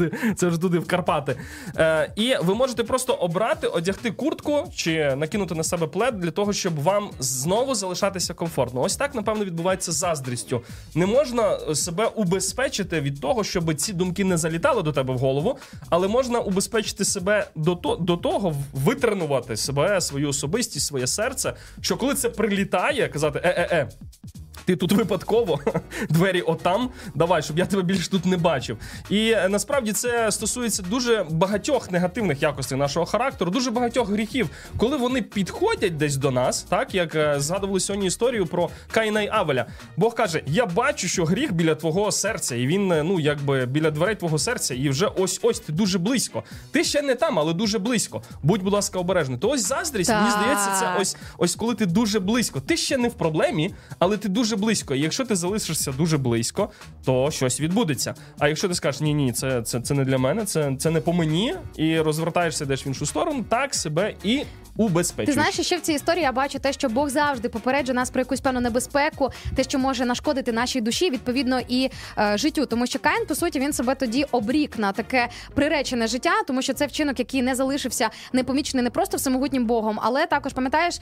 Це ж туди в Карпати. І ви можете просто обрати, одягти куртку чи накинути на себе плед для того, щоб вам знову залишатися комфортно. Ось так, напевно, відбувається з заздрістю. Не можна себе убезпечити від того, щоб ці думки не залітали до тебе в голову, але можна убезпечити себе до того, витренувати себе, свою особистість, своє серце, що коли це прилітає, казати ти тут випадково, двері отам, давай, щоб я тебе більше тут не бачив. І насправді це стосується дуже багатьох негативних якостей нашого характеру, дуже багатьох гріхів. Коли вони підходять десь до нас, так, як згадували сьогодні історію про Каїна і Авеля, Бог каже, я бачу, що гріх біля твого серця, і він, біля дверей твого серця, і вже ось ти дуже близько. Ти ще не там, але дуже близько. Будь, будь ласка, обережний. То ось заздрість, мені здається, це ось коли ти дуже близько. Ти ще не в проблемі, але ти дуже близько. І якщо ти залишишся дуже близько, то щось відбудеться. А якщо ти скажеш, ні, це не для мене, це не по мені, і розвертаєшся, йдеш в іншу сторону, так себе і убезпечуєш. Ти знаєш, що в цій історії я бачу те, що Бог завжди попереджує нас про якусь певну небезпеку, те, що може нашкодити нашій душі, відповідно, і життю. Тому що Каїн, по суті, він себе тоді обрік на таке приречене життя, тому що це вчинок, який не залишився непомічений не просто всемогутнім Богом, але також, пам'ятаєш,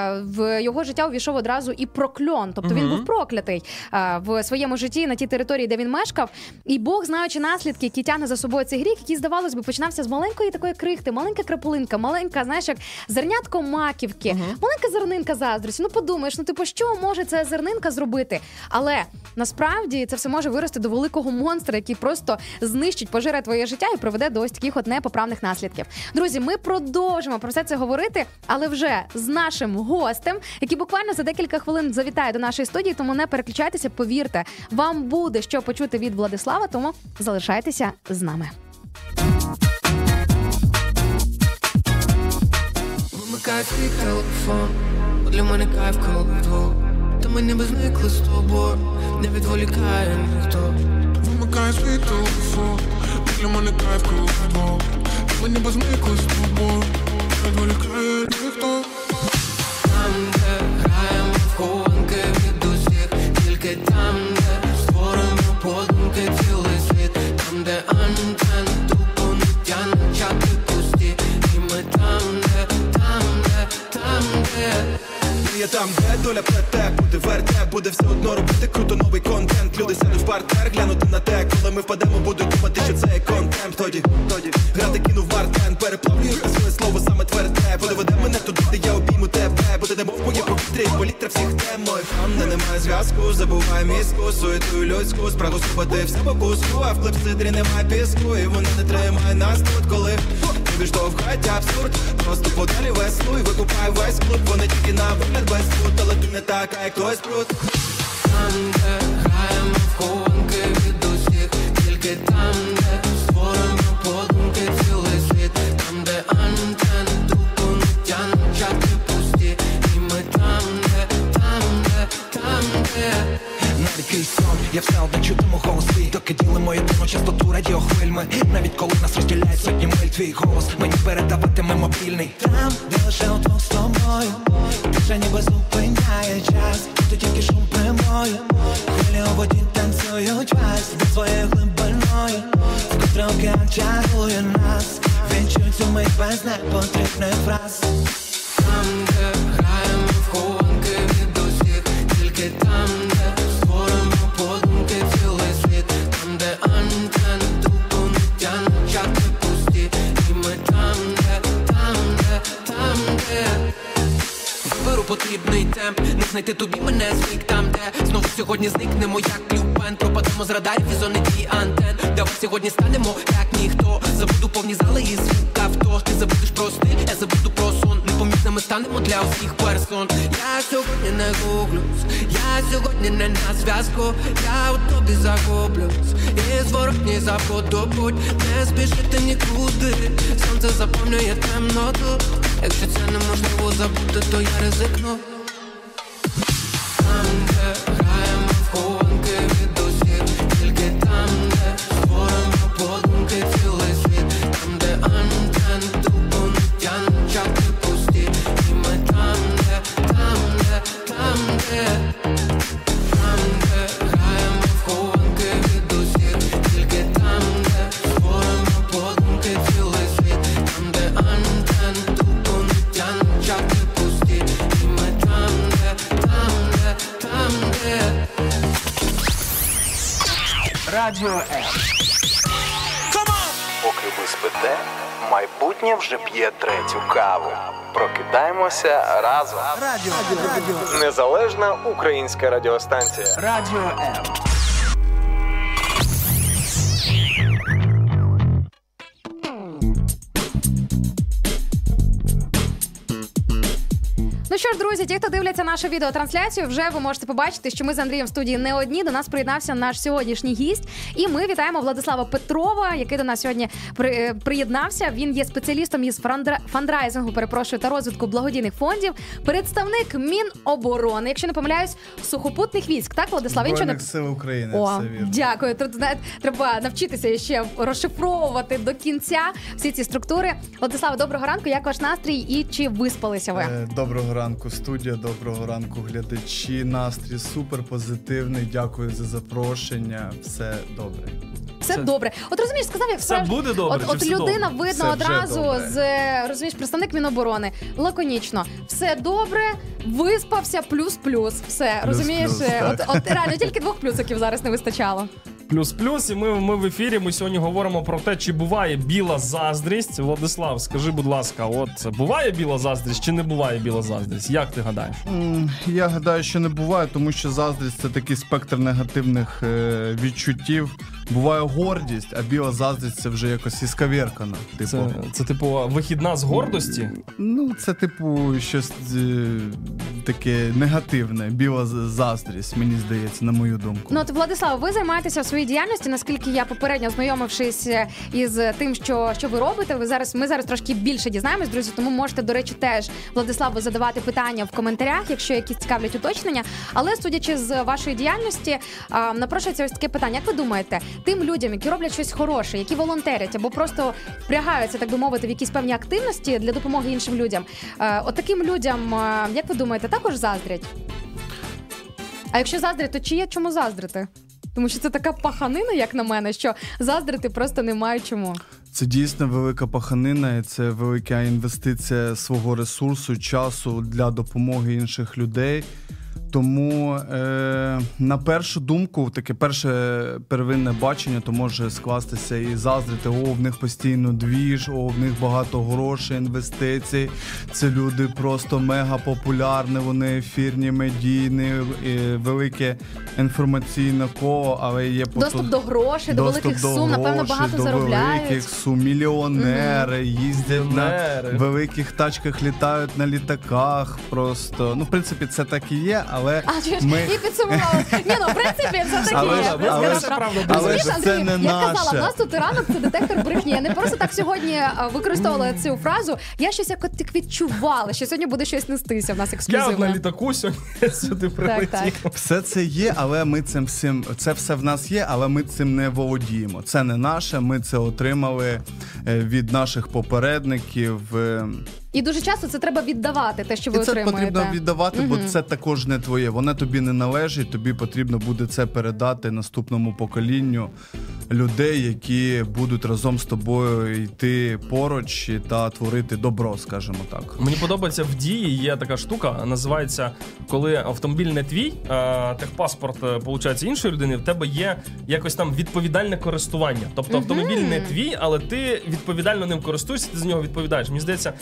в його життя увійшов одразу і прокльон. Тобто він був проклятий в своєму житті на тій території, де він мешкав. І Бог, знаючи наслідки, які тягне за собою цей гріх, який, здавалось би, починався з маленької такої крихти, маленька краплинка, маленька, знаєш, як зернятко маківки, маленька зернинка заздрості. Ну подумаєш, що може ця зернинка зробити? Але насправді це все може вирости до великого монстра, який просто знищить, пожере твоє життя і приведе до ось таких от непоправних наслідків. Друзі, ми продовжимо про все це говорити, але вже з нашим гостем, який буквально за декілька хвилин завітає до нашої студії, тому не переключайтеся, повірте, вам буде що почути від Владислава, тому залишайтеся з нами. Вимикай свій телефон, бо для мене кайф коли вдвох. Та ми ніби зникли з тобою, не відволікає ніхто. Вимикай свій телефон, бо для мене кайф коли вдвох. Та ми ніби зникли з тобою, не відволікає ніхто. Там, де граємо в хованки від усіх, тільки там, де створимо подумки цілий світ. Там, де антен тупо не тягне, чати пусті. І ми там, де я там, де доля плете, буде вертеп, буде все одно робити круто новий контент. Люди сядуть в партер, глянути на те, коли ми впадемо, будуть думати, що це є контент. Тоді грати кинув вартен, переплавлюю своє слово саме тверде. Подиведе мене туди, де я обійму тебе, буде немов моє повітря, політра всіх тем моїх. Там, де немає зв'язку, забувай мізку, суетую людську, спрагу слухати все по куску, а в клепсидрі немає піску, і вона не тримає нас тут, коли відштовхають абсурд. Просто подалі веслу і викупай весь клуб. Вони тільки на вигляд без фут, але ти не така, як хтось пруд. Там, де граємо в хованки від усіх, тільки там, де створимо подумки цілий світ. Там, де антен тупо не тягне, чати пусті. І ми там, де навіть крізь сон, я все одно чутиму голос твій. Доки ділимо єдину частоту радіохвиль ми. Навіть коли нас розділяють сотні миль, твій голос мені передаватиме мобільний. Там, де лише удвох з тобою, вже ніби зупиняє час. Тут тільки шум прямою, хвилі у воді танцюють вальс до своєї глибиною, вкотре океан чарує нас. Відчуй цю мить без непотрібних фраз. Там, де граємо в хованки від усіх, тільки там, де створимо подумки цілий світ. Там, де антен тупо не тягне, чати пусті. І ми там, де потрібний темп. Не знайти тобі мене звик там, де знову сьогодні зникнемо, як люпен. Пропадемо з радарів і зони дії антен. Давай сьогодні станемо, як ніхто. Забуду повні зали і звук авто. Ти забудеш про стиль, я забуду про сон. Непомітними станемо для усіх персон. Я сьогодні не гуглюсь, я сьогодні не на зв'язку. Я у тобі захоплюсь, і зворотній заподобуть. Не спішити нікуди, сонце заповнює темноту. Якщо це неможливо забути, то я ризикну. Там, де граємо в хованки від усіх, тільки там, де створимо подумки цілий світ. Там, де антен тупо не тянуть, чати пусті. І ми там, де, там, де, там, де. Там, де граємо в хованки від усіх, тільки там, де створимо подумки цілий світ. Там, де антен тупо не тянуть, чати пусті. І ми там, де, там, де, там, де. Радіо М. Поки ви спите, майбутнє вже п'є третю каву. Прокидаємося разом. Радіо. Незалежна українська радіостанція. Радіо М. Ну що ж, друзі, ті, хто дивляться нашу відеотрансляцію, вже ви можете побачити, що ми з Андрієм в студії не одні. До нас приєднався наш сьогоднішній гість. І ми вітаємо Владислава Петрова, який до нас сьогодні приєднався. Він є спеціалістом із фандрайзингу, та розвитку благодійних фондів. Представник Міноборони, якщо не помиляюсь, сухопутних військ. Так, Владислав? Збройних сил України. О, дякую. Тут треба навчитися ще розшифровувати до кінця всі ці структури. Владислав, доброго ранку. Як ваш настрій і чи виспалися ви? Доброго ранку, студія, доброго ранку, глядачі. Настрій супер позитивний. Дякую за запрошення. Все добре. Все добре. От розумієш, сказав, як все буде добре. От людина добре? видно одразу з розумієш, представник Міноборони. Лаконічно. Все добре, виспався, плюс-плюс. Все, розумієш? От реально тільки 2 плюсиків зараз не вистачало. Плюс-плюс, і ми в ефірі. Ми сьогодні говоримо про те, чи буває біла заздрість. Владислав, скажи, будь ласка, от буває біла заздрість чи не буває біла заздрість? Як ти гадаєш? Я гадаю, що не буває, тому що заздрість – це такий спектр негативних відчуттів. Буває гордість, а біла заздрість – це вже якось ісковеркано. Типу. Це типу вихідна з гордості? Ну, це типу щось таке негативне. Біла заздрість, мені здається, на мою думку. Ну от, Владислав, ви займаєтеся в своїй діяльності, наскільки я попередньо знайомившись із тим, що ви робите. Ми зараз трошки більше дізнаємось, друзі, тому можете, до речі, теж Владиславу задавати питання в коментарях, якщо якісь цікавлять уточнення. Але, судячи з вашої діяльності, напрошується ось таке питання. Як ви думаєте, тим людям, які роблять щось хороше, які волонтерять або просто впрягаються, так би мовити, в якісь певні активності для допомоги іншим людям, от таким людям, як ви думаєте, також заздрять? А якщо заздрять, то чи є чому заздрити? Тому що це така паханина, як на мене, що заздрити просто немає чому. Це дійсно велика паханина, і це велика інвестиція свого ресурсу, часу для допомоги інших людей. Тому на першу думку, таке перше первинне бачення, то може скластися і заздрити, в них постійно двіж, в них багато грошей, інвестицій, це люди просто мега популярні, вони ефірні, медійні, велике інформаційне коло, але є доступ до грошей, до великих сум, напевно, багато заробляють. До великих сум, мільйонери, їздять на великих тачках, літають на літаках, просто, ну, в принципі, це так і є, але і підсумували. Ні, ну, в принципі, це таке є. Але ж це не наше. Я казала, в нас тут ранок, це детектор брехні. Я не просто так сьогодні використовувала цю фразу. Я щось якось так відчувала, що сьогодні буде щось нестися в нас ексклюзивно. Я на літаку сюди прилетів. Все це є, але ми цим всім, це все в нас є, але ми цим не володіємо. Це не наше, ми це отримали від наших попередників. І дуже часто це треба віддавати, те, що ви отримуєте. Це потрібно віддавати, бо це також не твоє. Воно тобі не належить, тобі потрібно буде це передати наступному поколінню людей, які будуть разом з тобою йти поруч та творити добро, скажімо так. Мені подобається, в Дії є така штука, називається, коли автомобіль не твій, техпаспорт, виходить, іншої людини, в тебе є якось там відповідальне користування. Тобто автомобіль не твій, але ти відповідально ним користуєшся, ти за нього відповідаєш. Мені здається, те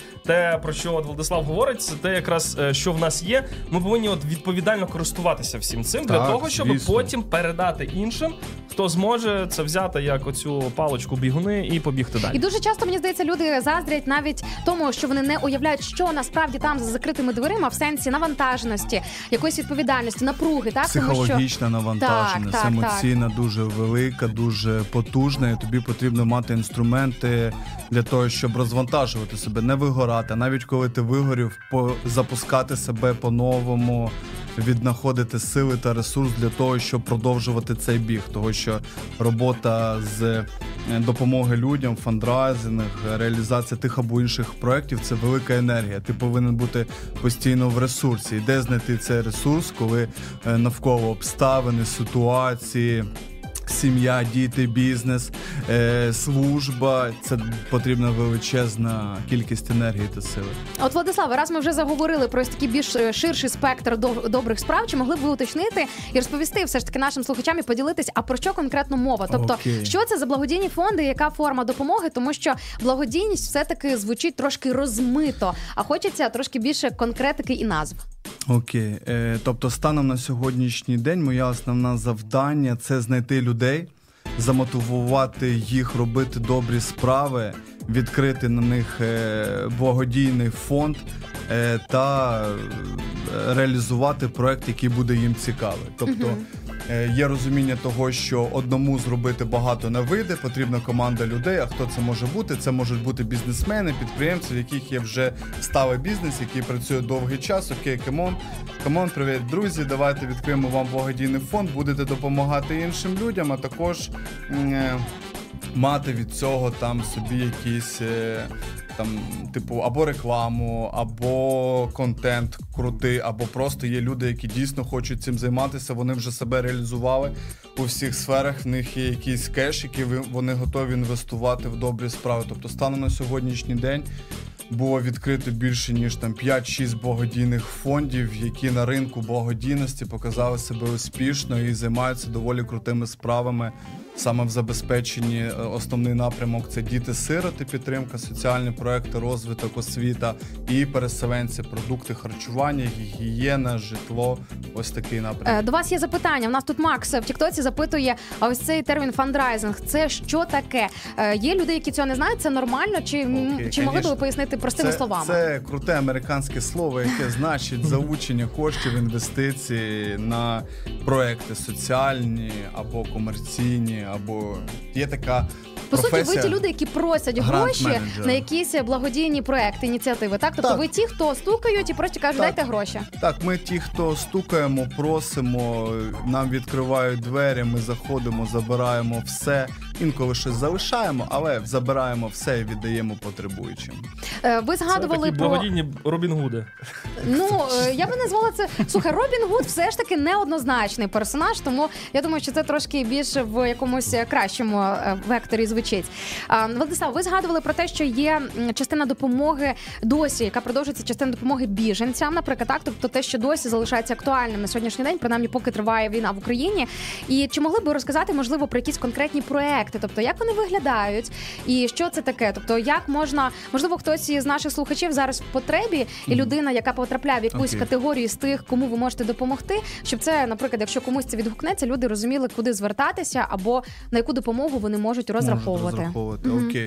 те, про що от Владислав говорить, це те якраз, що в нас є. Ми повинні от відповідально користуватися всім цим для того, щоб потім передати іншим, хто зможе це взяти як оцю паличку бігуни і побігти далі. І дуже часто, мені здається, люди заздрять навіть тому, що вони не уявляють, що насправді там за закритими дверима, в сенсі навантаженості, якоїсь відповідальності, напруги. Так? Психологічна навантаженість, емоційна, дуже велика, дуже потужна, і тобі потрібно мати інструменти для того, щоб розвантажувати себе, не вигорати, навіть коли ти вигорів, запускати себе по-новому, віднаходити сили та ресурс для того, щоб продовжувати цей біг. Того, що робота з допомоги людям, фандрайзинг, реалізація тих або інших проєктів – це велика енергія. Ти повинен бути постійно в ресурсі. І де знайти цей ресурс, коли навколо обставини, ситуації, сім'я, діти, бізнес, служба. Це потрібна величезна кількість енергії та сили. От, Владиславе, раз ми вже заговорили про такий більш ширший спектр добрих справ, чи могли б ви уточнити і розповісти все ж таки нашим слухачам і поділитись, а про що конкретно мова? Тобто, що це за благодійні фонди, яка форма допомоги? Тому що благодійність все-таки звучить трошки розмито, а хочеться трошки більше конкретики і назв. Окей. Тобто станом на сьогоднішній день моє основне завдання – це знайти людей, замотивувати їх робити добрі справи, відкрити на них благодійний фонд та реалізувати проект, який буде їм цікавий. Тобто є розуміння того, що одному зробити багато не вийде, потрібна команда людей, а хто це може бути? Це можуть бути бізнесмени, підприємці, в яких є вже сталий бізнес, який працює довгий час. Окей, камон, привіт, друзі, давайте відкриємо вам благодійний фонд, будете допомагати іншим людям, а також мати від цього там собі якісь там, типу, або рекламу, або контент крутий, або просто є люди, які дійсно хочуть цим займатися, вони вже себе реалізували у всіх сферах, в них є якийсь кеш, який вони готові інвестувати в добрі справи. Тобто станом на сьогоднішній день було відкрито більше, ніж там 5-6 благодійних фондів, які на ринку благодійності показали себе успішно і займаються доволі крутими справами. Саме в забезпеченні основний напрямок – це діти-сироти, підтримка, соціальні проекти, розвиток, освіта і переселенці, продукти харчування, гігієна, житло. Ось такий напрямок. До вас є запитання. У нас тут Макс в Тіктоці запитує, а ось цей термін фандрайзинг – це що таке? Є люди, які цього не знають, це нормально? Чи могли б ви пояснити простими словами? Це круте американське слово, яке значить залучення коштів, інвестицій на проекти соціальні або комерційні, або є така по професія. суті, ви ті люди, які просять гроші на якісь благодійні проекти, ініціативи, так? Тобто ви ті, хто стукають і просто кажуть, дайте гроші. Так, ми ті, хто стукаємо, просимо, нам відкривають двері, ми заходимо, забираємо все. Інколи щось залишаємо, але забираємо все і віддаємо потребуючим. Ви згадували це такі благодійні Робін Гуди. Ну, я би назвала це... Слухай, Робін Гуд все ж таки неоднозначний персонаж, тому я думаю, що це трошки більше в якомусь кращому векторі звучить. Владислав, ви згадували про те, що є частина допомоги досі, яка продовжується, частина допомоги біженцям, наприклад, так? Тобто те, що досі залишається актуальним на сьогоднішній день, принаймні поки триває війна в Україні. І чи могли б ви розказати, можливо, про якісь конкретні проекти? Тобто, як вони виглядають і що це таке? Тобто, як можна, можливо, хтось із наших слухачів зараз в потребі, і людина, яка потрапляє в якусь категорію з тих, кому ви можете допомогти, щоб це, наприклад, якщо комусь це відгукнеться, люди розуміли, куди звертатися або на яку допомогу вони можуть розраховувати. Окей.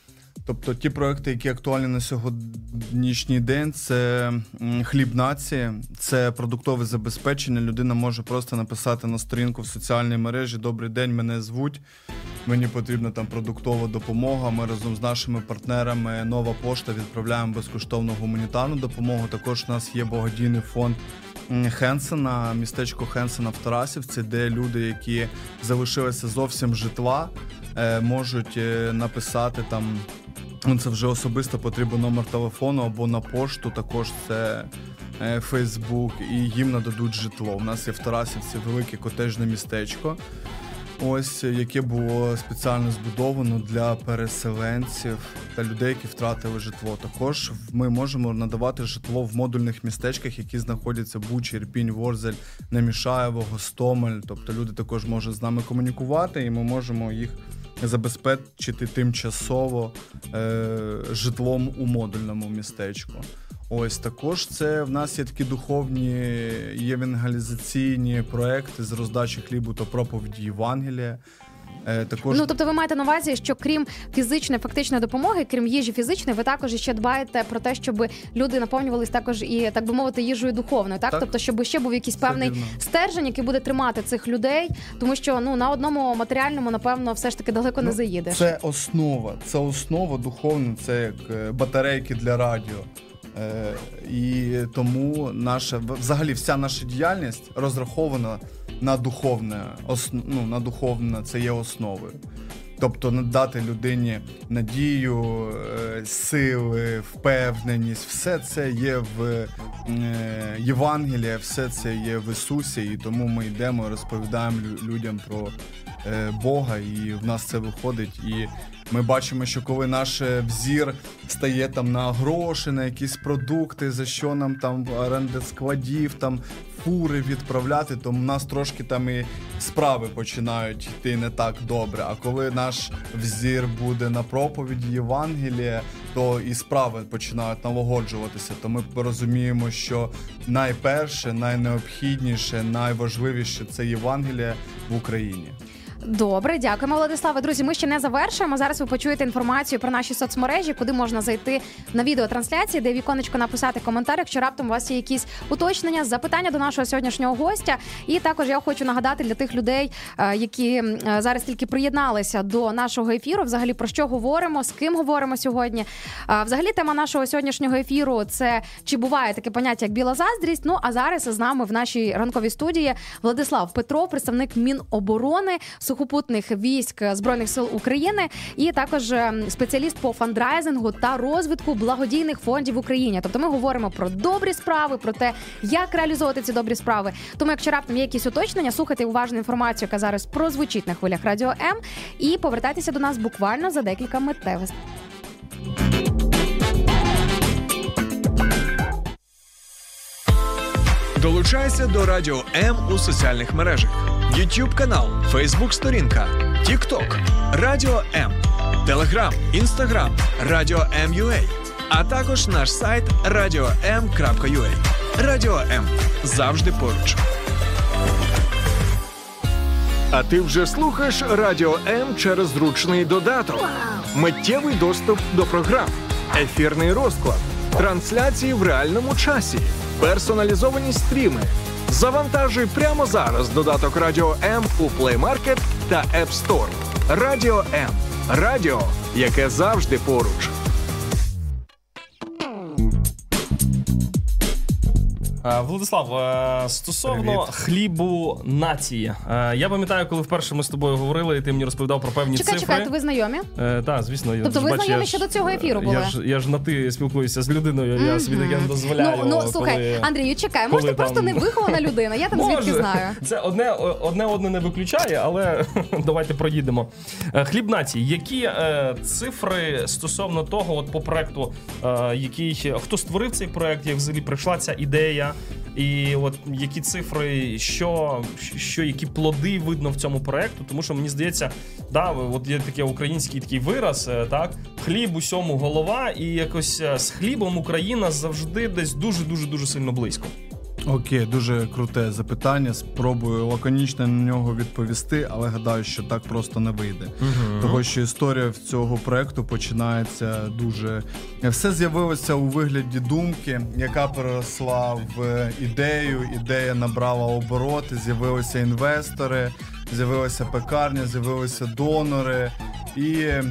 Тобто ті проекти, які актуальні на сьогоднішній день, це хліб нації, це продуктове забезпечення. Людина може просто написати на сторінку в соціальній мережі: «Добрий день, мене звуть, мені потрібна там продуктова допомога». Ми разом з нашими партнерами «Нова пошта» відправляємо безкоштовну гуманітарну допомогу. Також у нас є благодійний фонд Хенсена, містечко Хенсена в Тарасівці, де люди, які залишилися зовсім житла, можуть написати там, це вже особисто потрібен номер телефону або на пошту, також це Фейсбук, і їм нададуть житло. У нас є в Тарасівці велике котеджне містечко, ось, яке було спеціально збудовано для переселенців та людей, які втратили житло. Також ми можемо надавати житло в модульних містечках, які знаходяться в Бучі, Ірпінь, Ворзель, Немішаєво, Гостомель. Тобто люди також можуть з нами комунікувати, і ми можемо їх забезпечити тимчасово житлом у модульному містечку. Ось також це в нас є такі духовні, євангелізаційні проекти з роздачі хлібу та проповіді Євангелія. Також... Тобто ви маєте на увазі, що крім фізичної, фактичної допомоги, крім їжі фізичної, ви також ще дбаєте про те, щоб люди наповнювались також і, так би мовити, їжею духовною, так? Тобто, щоб ще був якийсь певний стержень, який буде тримати цих людей, тому що на одному матеріальному, напевно, все ж таки далеко не заїдеш. Це основа духовна, це як батарейки для радіо. І тому взагалі вся наша діяльність розрахована на духовне, це є основою. Тобто надати людині надію, сили, впевненість, все це є в Євангелії, все це є в Ісусі, і тому ми йдемо і розповідаємо людям про Бога, і в нас це виходить. І ми бачимо, що коли наш взір стає там на гроші, на якісь продукти, за що нам там оренди складів, там фури відправляти, то в нас трошки там і справи починають йти не так добре. А коли наш взір буде на проповіді Євангелія, то і справи починають налагоджуватися. То ми розуміємо, що найперше, найнеобхідніше, найважливіше – це Євангелія в Україні. Добре, дякуємо, Владиславе. Друзі, ми ще не завершуємо. Зараз ви почуєте інформацію про наші соцмережі, куди можна зайти на відеотрансляції, де віконечко написати коментар, якщо раптом у вас є якісь уточнення, запитання до нашого сьогоднішнього гостя. І також я хочу нагадати для тих людей, які зараз тільки приєдналися до нашого ефіру, взагалі про що говоримо, з ким говоримо сьогодні. Взагалі тема нашого сьогоднішнього ефіру – це чи буває таке поняття, як біла заздрість. Ну, а зараз з нами в нашій ранковій студії Владислав Петров, представник Міноборони, сухопутних військ Збройних сил України і також спеціаліст по фандрайзингу та розвитку благодійних фондів в Україні. Тобто ми говоримо про добрі справи, про те, як реалізовувати ці добрі справи. Тому якщо раптом є якісь уточнення, слухайте уважну інформацію, яка зараз прозвучить на хвилях Радіо М, і повертайтеся до нас буквально за декілька миттєвих. Долучайся до Радіо М у соціальних мережах. YouTube канал, Facebook сторінка, TikTok, Радіо М, Telegram, Instagram, Радіо М.UA, а також наш сайт radio.m.ua. Радіо М. Завжди поруч. А ти вже слухаєш Радіо М через зручний додаток. Миттєвий доступ до програм, ефірний розклад, трансляції в реальному часі, персоналізовані стріми. Завантажуй прямо зараз додаток Радіо М у Play Market та App Store. Радіо М. Радіо, яке завжди поруч. Владислав, стосовно хлібу нації. Я пам'ятаю, коли вперше ми з тобою говорили, і ти мені розповідав про певні цифри. Чекай, ви знайомі? Так, звісно. Тобто ви знайомі ще до цього ефіру були? Я ж на ти спілкуюся з людиною, я собі таке не дозволяю. Слухай, Андрію, чекай, може ти просто невихована людина, я там звідки знаю. Це одне не виключає, але давайте проїдемо. Хліб нації. Які цифри стосовно того, от по проекту, хто створив цей проект, як взагалі прийшла ця ідея, і от які цифри, які плоди видно в цьому проекту, тому що мені здається, от є такий український такий вираз, так, хліб усьому голова, і якось з хлібом Україна завжди десь дуже сильно близько. Окей, дуже круте запитання. Спробую лаконічно на нього відповісти, але гадаю, що так просто не вийде. Того, що історія цього проекту починається дуже... Все з'явилося у вигляді думки, яка переросла в ідею. Ідея набрала обороти, з'явилися інвестори, з'явилася пекарня, з'явилися донори. І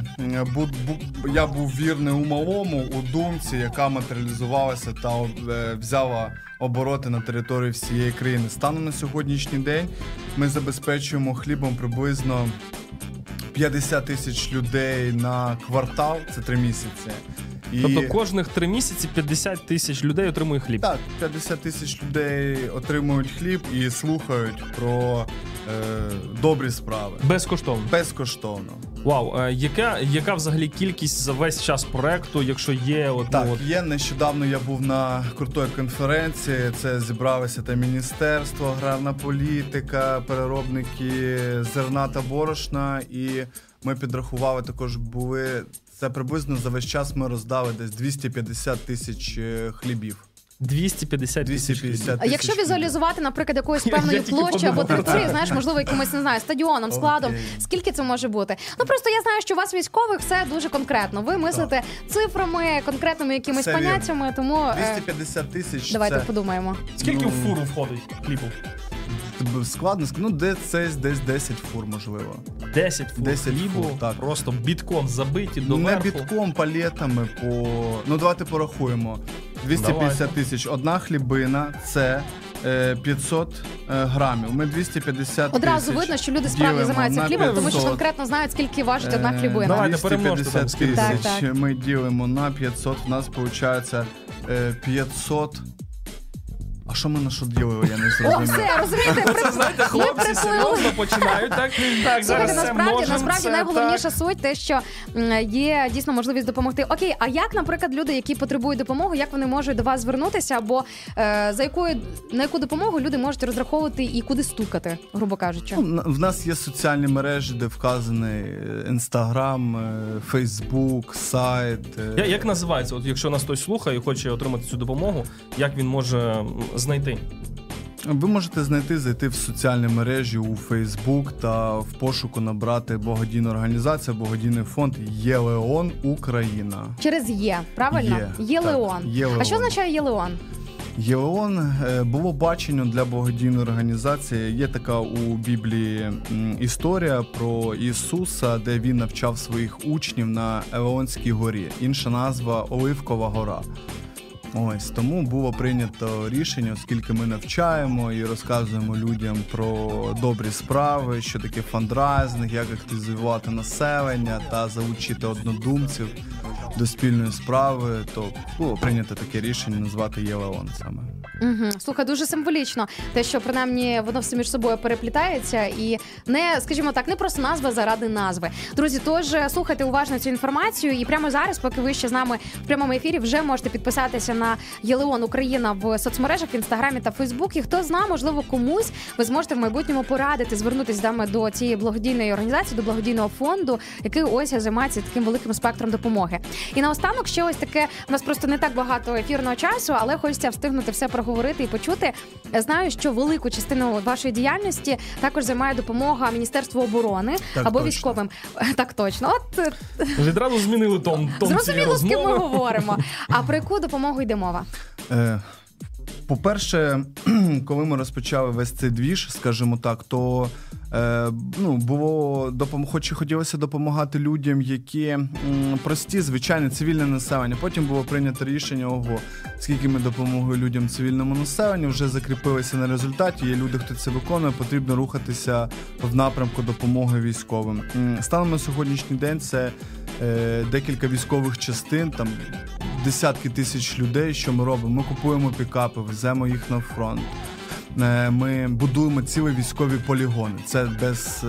я був вірний у малому, у думці, яка матеріалізувалася та взяла обороти на території всієї країни. Станом на сьогоднішній день ми забезпечуємо хлібом приблизно 50 тисяч людей на квартал, це 3 місяці. Тобто кожних 3 місяці 50 тисяч людей отримує хліб? Так, 50 тисяч людей отримують хліб і слухають про добрі справи. Безкоштовно? Безкоштовно. Вау, яка взагалі кількість за весь час проекту, якщо є? Є. Нещодавно я був на крутої конференції, це зібралися та міністерство, аграрна політика, переробники зерна та борошна, і ми підрахували, також були, це приблизно за весь час ми роздали десь 250 тисяч хлібів. 250 тисяч. А якщо візуалізувати, наприклад, якоюсь певною площею або територією, знаєш, можливо, якимось, не знаю, стадіоном, складом, скільки це може бути? Ну, просто я знаю, що у вас військових все дуже конкретно. Ви мислите цифрами, конкретними якимись поняттями, тому... 250 тисяч. Давайте подумаємо. Скільки в фуру входить хлібу? Складно, десь 10 фур, можливо. 10 фур 10 хлібу, фур, так. Просто бітком забиті до Не верху. бітком, палетами по... Ну, давайте порахуємо. 250 тисяч. Одна хлібина – це 500 грамів. Ми 250 тисяч Одразу видно, що люди справді займаються хлібом, тому що конкретно знають, скільки важить одна хлібина. Давайте перемножте там, 250 тисяч ми ділимо на 500, в нас виходить 500... А що ми на що ділили, я не зрозумів. О, все, розумієте, Це, знаєте, хлопці серйозно починають, так? Так, зараз це множимо. Насправді найголовніша суть те, що є дійсно можливість допомогти. Окей, а як, наприклад, люди, які потребують допомоги, як вони можуть до вас звернутися, або на яку допомогу люди можуть розраховувати і куди стукати, грубо кажучи? В нас є соціальні мережі, де вказаний Інстаграм, Фейсбук, сайт. Як називається? От якщо нас хтось слухає і хоче отримати цю допомогу, як він може знайти? Ви можете зайти в соціальні мережі у Facebook та в пошуку набрати благодійну організацію, благодійний фонд ЄЛеон Україна. Через Є, правильно? ЄЛеон. А що означає ЄЛеон? ЄЛеон було бачення для благодійної організації. Є така у Біблії історія про Ісуса, де він навчав своїх учнів на Елеонській горі. Інша назва Оливкова гора. Ось, тому було прийнято рішення, оскільки ми навчаємо і розказуємо людям про добрі справи, що таке фандрайзинг, як активізувати населення та залучити однодумців до спільної справи, то було прийнято таке рішення назвати ЄЛеон саме. Угу. Слухай, дуже символічно те, що принаймні воно все між собою переплітається і не, скажімо так, не просто назва заради назви. Друзі, тож слухайте уважно цю інформацію і прямо зараз, поки ви ще з нами в прямому ефірі, вже можете підписатися на ЄЛеон Україна в соцмережах, в Інстаграмі та Фейсбуці. Хто знає, можливо, комусь ви зможете в майбутньому порадити, звернутися саме до цієї благодійної організації, до благодійного фонду, який ось займається таким великим спектром допомоги. І наостанок ще ось таке, у нас просто не так багато ефірного часу, але хочеться встигнути все проговорити і почути. Знаю, що велику частину вашої діяльності також займає допомога Міністерству оборони так, або точно. військовим. Так точно. От відразу змінили тон цієї зрозуміло, з ким ми розмови. говоримо. А про яку допомогу йде мова? По-перше, коли ми розпочали весь цей двіж, скажімо так, то було хотілося допомагати людям, які прості, звичайне цивільне населення. Потім було прийнято рішення, скільки ми допомогли людям цивільному населенню, вже закріпилися на результаті, є люди, хто це виконує, потрібно рухатися в напрямку допомоги військовим. Станом на сьогоднішній день це декілька військових частин, там десятки тисяч людей, що ми робимо. Ми купуємо пікапи, веземо їх на фронт. Ми будуємо цілі військові полігони. Це без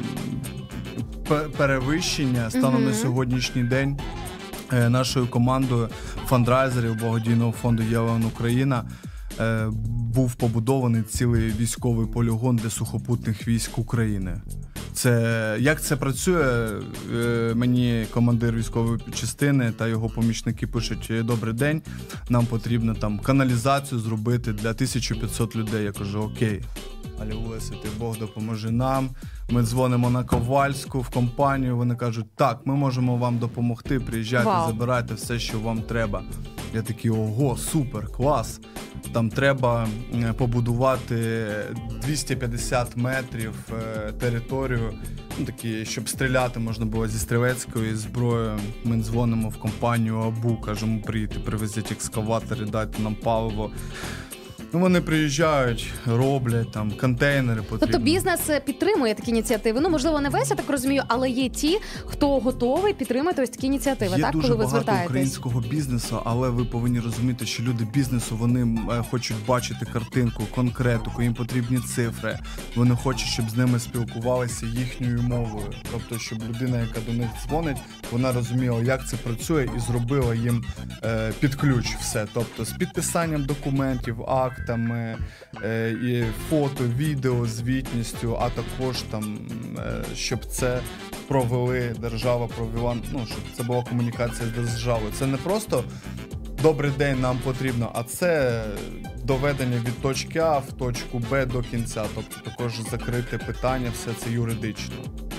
перевищення станом на сьогоднішній день нашою командою фандрайзерів благодійного фонду ЄЛеон Україна був побудований цілий військовий полігон для сухопутних військ України. Як це працює, мені командир військової частини та його помічники пишуть: «Добрий день, нам потрібно там каналізацію зробити для 1500 людей». Я кажу: «Окей, алілуя, святий Бог, допоможи нам». Ми дзвонимо на Ковальську в компанію, вони кажуть: «Так, ми можемо вам допомогти, приїжджайте, забирайте все, що вам треба». Я такий: «Ого, супер, клас». Там треба побудувати 250 метрів територію, такі, щоб стріляти можна було зі стрілецької зброї. Ми дзвонимо в компанію АБУ, кажемо: «Приїдьте, привезіть екскаватори, дайте нам паливо». Вони приїжджають, роблять, там контейнери потрібні. Тобто бізнес підтримує такі ініціативи? Можливо, не весь, я так розумію, але є ті, хто готовий підтримати ось такі ініціативи, так, коли ви звертаєтесь? Є дуже багато українського бізнесу, але ви повинні розуміти, що люди бізнесу, вони хочуть бачити картинку, конкретику, їм потрібні цифри. Вони хочуть, щоб з ними спілкувалися їхньою мовою. Тобто, щоб людина, яка до них дзвонить, вона розуміла, як це працює, і зробила їм під ключ все. Тобто, з підписанням документів, актів, фактами, і фото, відео, звітністю, а також там, щоб це провели, держава провела, щоб це була комунікація з державою. Це не просто «добрий день, нам потрібно», а це доведення від точки А в точку Б до кінця, тобто також закрите питання, все це юридично.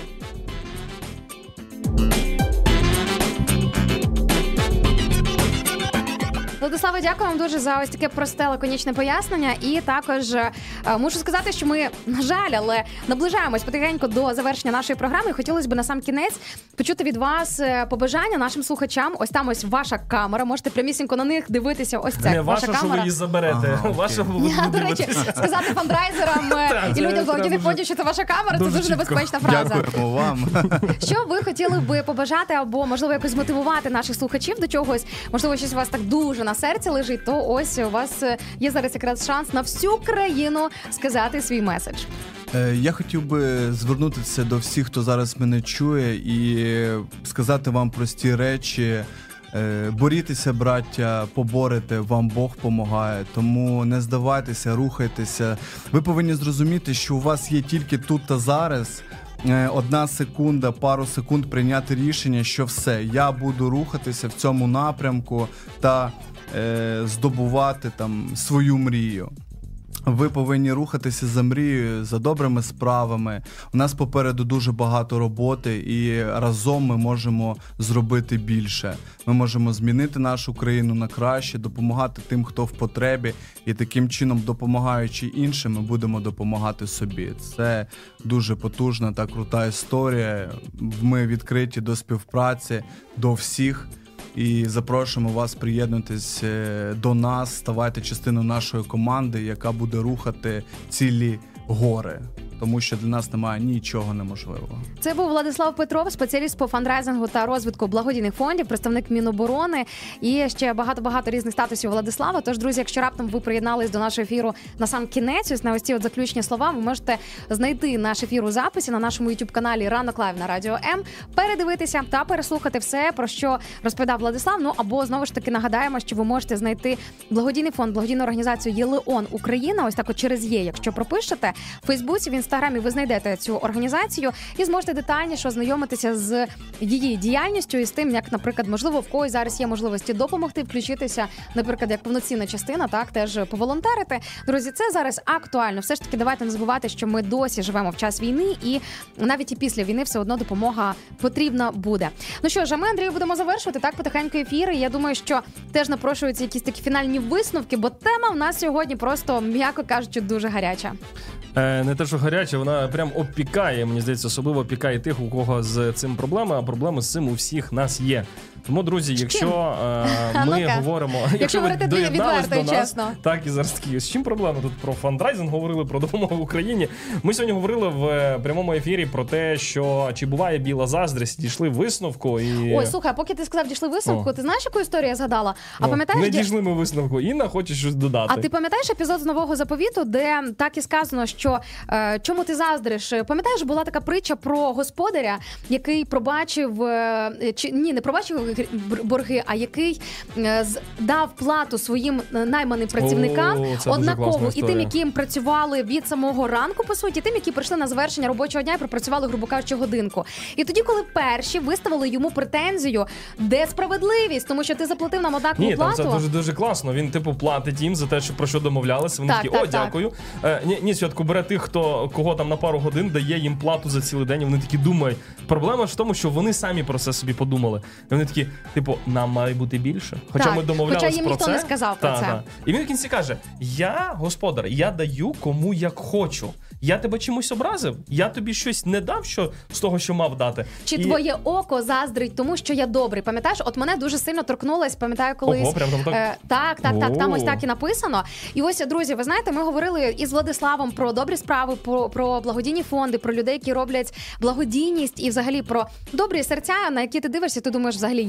Владиславе, дякую вам дуже за ось таке просте, лаконічне пояснення. І також мушу сказати, що ми, на жаль, але наближаємось потихеньку до завершення нашої програми. Хотілося б на сам кінець почути від вас побажання нашим слухачам. Ось там ось ваша камера. Можете прямісінько на них дивитися. Ось це не ваша камера. Що ви її заберете. Ваша ви будете дивитися. До речі, сказати фандрайзерам і людям благодійних фондів, що це ваша камера, це дуже небезпечна фраза. Дякуємо вам. Що ви хотіли би побажати або, можливо, якось мотивувати наших слухачів до чогось? Можливо, щось у вас так дуже на серці лежить, то ось у вас є зараз якраз шанс на всю країну сказати свій меседж. Я хотів би звернутися до всіх, хто зараз мене чує, і сказати вам прості речі. Борітеся, браття, поборете, вам Бог помагає. Тому не здавайтеся, рухайтеся. Ви повинні зрозуміти, що у вас є тільки тут та зараз. 1 секунда, пару секунд прийняти рішення, що все, я буду рухатися в цьому напрямку та здобувати там свою мрію. Ви повинні рухатися за мрією, за добрими справами. У нас попереду дуже багато роботи, і разом ми можемо зробити більше. Ми можемо змінити нашу країну на краще, допомагати тим, хто в потребі, і таким чином, допомагаючи іншим, ми будемо допомагати собі. Це дуже потужна та крута історія. Ми відкриті до співпраці, до всіх. І запрошуємо вас приєднатись до нас, ставайте частиною нашої команди, яка буде рухати цілі гори. Тому що для нас немає нічого неможливого. Це був Владислав Петров, спеціаліст по фандрайзингу та розвитку благодійних фондів, представник Міноборони і ще багато-багато різних статусів Владислава. Тож, друзі, якщо раптом ви приєднались до нашого ефіру на сам кінець, ось на ось ці заключні слова, ви можете знайти наш ефір у записі на нашому YouTube-каналі «Ранок Лайв» на Радіо М, передивитися та переслухати все, про що розповідав Владислав. Ну, або, знову ж таки, нагадаємо, що ви можете знайти благодійний фонд, благодійну організацію «Єлеон Україна», ось так от через «Є», якщо пропишете. В Фейсбуці, в Інстаграмі ви знайдете цю організацію і зможете детальніше ознайомитися з її діяльністю і з тим, як, наприклад, можливо, в когось зараз є можливості допомогти, включитися, наприклад, як повноцінна частина, так, теж поволонтерити. Друзі, це зараз актуально. Все ж таки, давайте не забувати, що ми досі живемо в час війни, і навіть і після війни все одно допомога потрібна буде. Ну що ж, а ми, Андрію, будемо завершувати так потихеньку ефіри. Я думаю, що теж напрошуються якісь такі фінальні висновки, бо тема в нас сьогодні просто, м'яко кажучи, дуже гаряча. Не те, що гаряча, вона прям опікає, мені здається, особливо опікає тих, у кого з цим проблеми, а проблеми з цим у всіх нас є. Тому, друзі, якщо ми говоримо, якщо ви доєднались до нас, чесно. Так, і зараз такі, з чим проблема? Тут про фандрайзинг говорили, про допомогу Україні. Ми сьогодні говорили в прямому ефірі про те, що чи буває біла заздрість, дійшли висновку. І... Ой, слухай, поки ти сказав, дійшли висновку, ти знаєш, яку історію я згадала? А пам'ятаєш, не дійшли ми висновку. Інна хоче щось додати. А ти пам'ятаєш епізод з Нового Заповіту, де так і сказано, що чому ти заздриш? Пам'ятаєш, була така притча про господаря, який пробачив, не пробачив борги, а який дав плату своїм найманим працівникам однаково і тим, яким працювали від самого ранку, по суті, тим, які прийшли на завершення робочого дня і пропрацювали, грубо кажучи, годинку. І тоді, коли перші виставили йому претензію, де справедливість, тому що ти заплатив нам однакову плату. Ні, там це дуже класно. Він, платить їм за те, що про що домовлялися. Вони такі, дякую. Ні, Святку, бере тих, кого там на пару годин дає їм плату за цілий день, і вони такі думають. Проблема ж в тому, що вони самі про це собі подумали. І вони такі, нам має бути більше. Хоча ми домовлялись про це. Хоча їм ніхто не сказав про це. І він в кінці каже, я, господар, я даю кому як хочу. Я тебе чимось образив? Я тобі щось не дав, що з того, що мав дати? Чи твоє око заздрить тому, що я добрий? Пам'ятаєш? От мене дуже сильно торкнулось, пам'ятаю колись. Ого, прям так. Там ось так і написано. І ось, друзі, ви знаєте, ми говорили із Владиславом про добрі справи, про благодійні фонди, про людей, які роблять благодійність і взагалі про добрі серця, на які ти дивишся, ти думаєш, взагалі,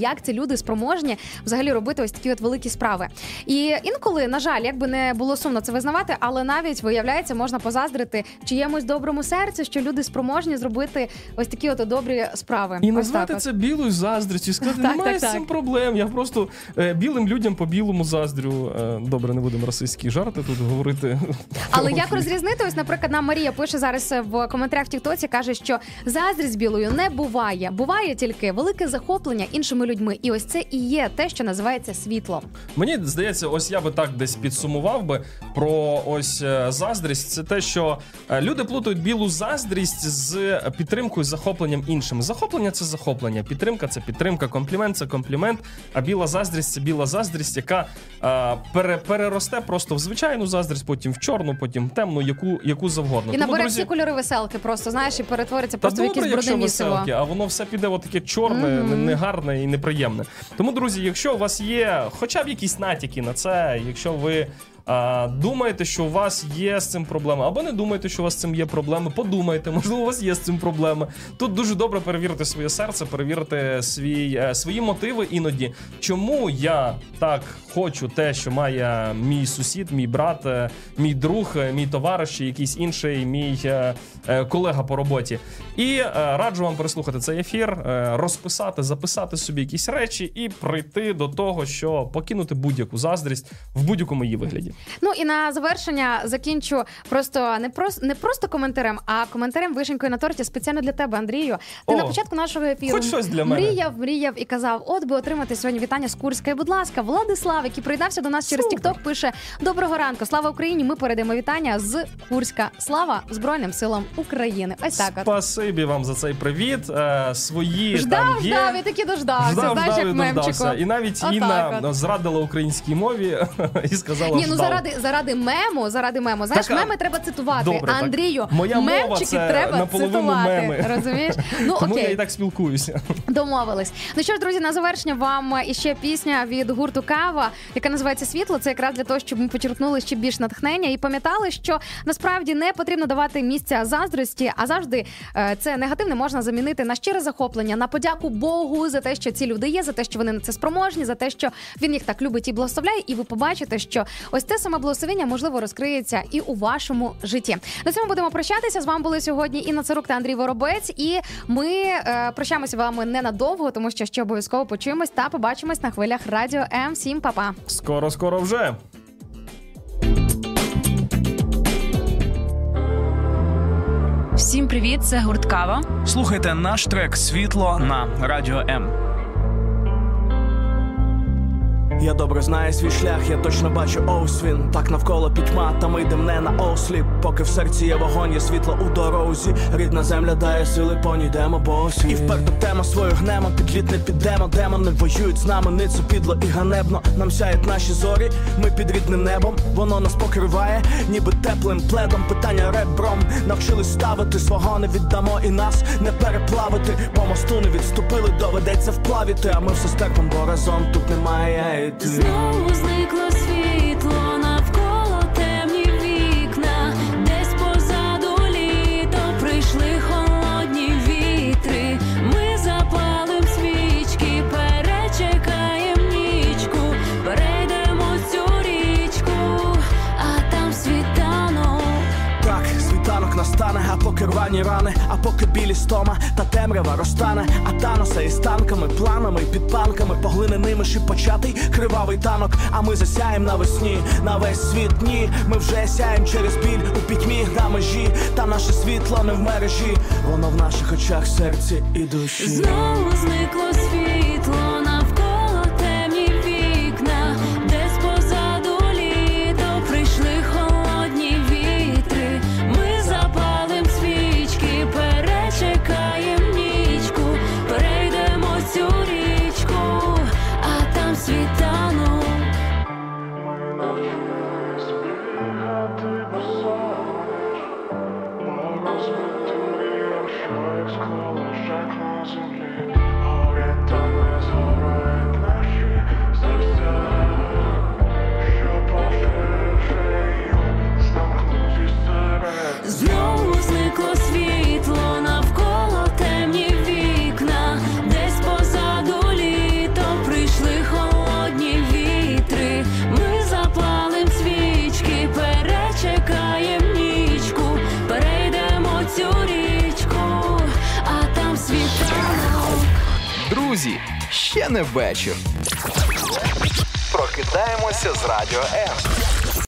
як ці люди спроможні взагалі робити ось такі от великі справи. І інколи, на жаль, якби не було сумно це визнавати, але навіть, виявляється, можна позаздрити чиємусь доброму серцю, що люди спроможні зробити ось такі от добрі справи. І ось назвати це білою заздрістю, і сказати, немає з цим проблем, я просто білим людям по білому заздрю. Добре, не будемо російські жарти тут говорити. Але як розрізнити? Ось, наприклад, нам Марія пише зараз в коментарях в Тіктоці, каже, що заздрість білою не буває. Буває тільки велике захоплення іншими людьми. І ось це і є те, що називається світлом. Мені здається, ось я би так десь підсумував би про ось заздрість. Це те, що люди плутають білу заздрість з підтримкою, з захопленням іншими. Захоплення – це захоплення, підтримка – це підтримка, комплімент – це комплімент, а біла заздрість – це біла заздрість, яка переросте просто в звичайну заздрість, потім в чорну, потім в темну, яку завгодно. І набере всі кольори веселки просто, знаєш, і перетвориться просто в якесь брудне місиво. А воно все піде таке чорне, негарне і неприємне. Тому, друзі, якщо у вас є хоча б якісь натяки на це, якщо ви думаєте, що у вас є з цим проблеми, або не думаєте, що у вас з цим є проблеми, подумайте, можливо, у вас є з цим проблеми. Тут дуже добре перевірити своє серце, перевірити свої мотиви іноді. Чому я так хочу те, що має мій сусід, мій брат, мій друг, мій товариш, чи якийсь інший мій колега по роботі. І раджу вам переслухати цей ефір, розписати, записати собі якісь речі і прийти до того, що покинути будь-яку заздрість в будь-якому її вигляді. Ну і на завершення закінчу не просто коментарем, а коментарем вишенькою на торті спеціально для тебе, Андрію. Ти на початку нашого ефіру хоч щось для мене. мріяв і казав, от би отримати сьогодні вітання з Курська. І, будь ласка, Владислав, який приєднався до нас через TikTok, пише: доброго ранку, слава Україні, ми передаємо вітання з Курська. Слава Збройним силам України. Ось так от. Спасибі вам за цей привіт. Свої там є. Ждав, я таки дождався, знаєш, як мемчику. І навіть Інна зрадила українській мові і сказала, ні, ну заради мему, знаєш, меми треба цитувати. Добре, а Андрію, моя мемчики це треба цитувати. Меми. Розумієш? Ну, тому окей. я і так спілкуюся. Домовились. Ну що ж, друзі, на завершення вам іще пісня від гурту Кава, яка називається «Світло». Це якраз для того, щоб ми почерпнули ще більш натхнення і пам'ятали, що насправді не потрібно давати місця заздрості, а завжди це негативне можна замінити на щире захоплення, на подяку Богу за те, що ці люди є, за те, що вони на це спроможні, за те, що він їх так любить і благословляє, і ви побачите, що ось це саме благословення, можливо, розкриється і у вашому житті. На цьому будемо прощатися. З вами були сьогодні Інна Цирук та Андрій Воробець. І ми прощаємося з вами ненадовго, тому що ще обов'язково почуємось та побачимось на хвилях Радіо М. Всім па-па. Скоро вже. Всім привіт, це гурт Кава. Слухайте наш трек «Світло» на Радіо М. Я добре знаю свій шлях, я точно бачу ось він. Так навколо пітьма, та ми йдем не на осліп. Поки в серці є вогонь, є світло у дорозі. Рідна земля дає сили, по ній йдемо босі. І вперто тема свою гнемо, під лід не підемо. Демони воюють з нами, ницо підло і ганебно. Нам сяють наші зорі, ми під рідним небом. Воно нас покриває, ніби теплим пледом. Питання ребром, навчились ставити. Свого не віддамо і нас не переплавити. По мосту не відступили, доведеться вплавити. А ми все стерпом, бо разом тут немає. Знову зникло світло, навколо темні вікна, десь позаду літо прийшли холодні вітри. Ми запалим свічки, перечекаєм нічку, перейдемо цю річку, а там світанок. Так, світанок настане, а поки рвані рани, а поки білі стома та темрява розтане. А Таноса із танками, планами і підпанками, поглиненими шипочатий кривавий танок. А ми засяєм навесні, на весь світ ні. Ми вже сяєм через біль у пітьмі на межі. Та наше світло не в мережі, воно в наших очах, серці і душі. Знову зникло світло, навколо темні вікна, десь позаду літо прийшли холодні вітри. Ми запалим свічки, перечекаєм нічку, перейдемо цю річку, а там світанок. Орієнтально Друзі, ще не вечір. Прокидаємося з Радіо М.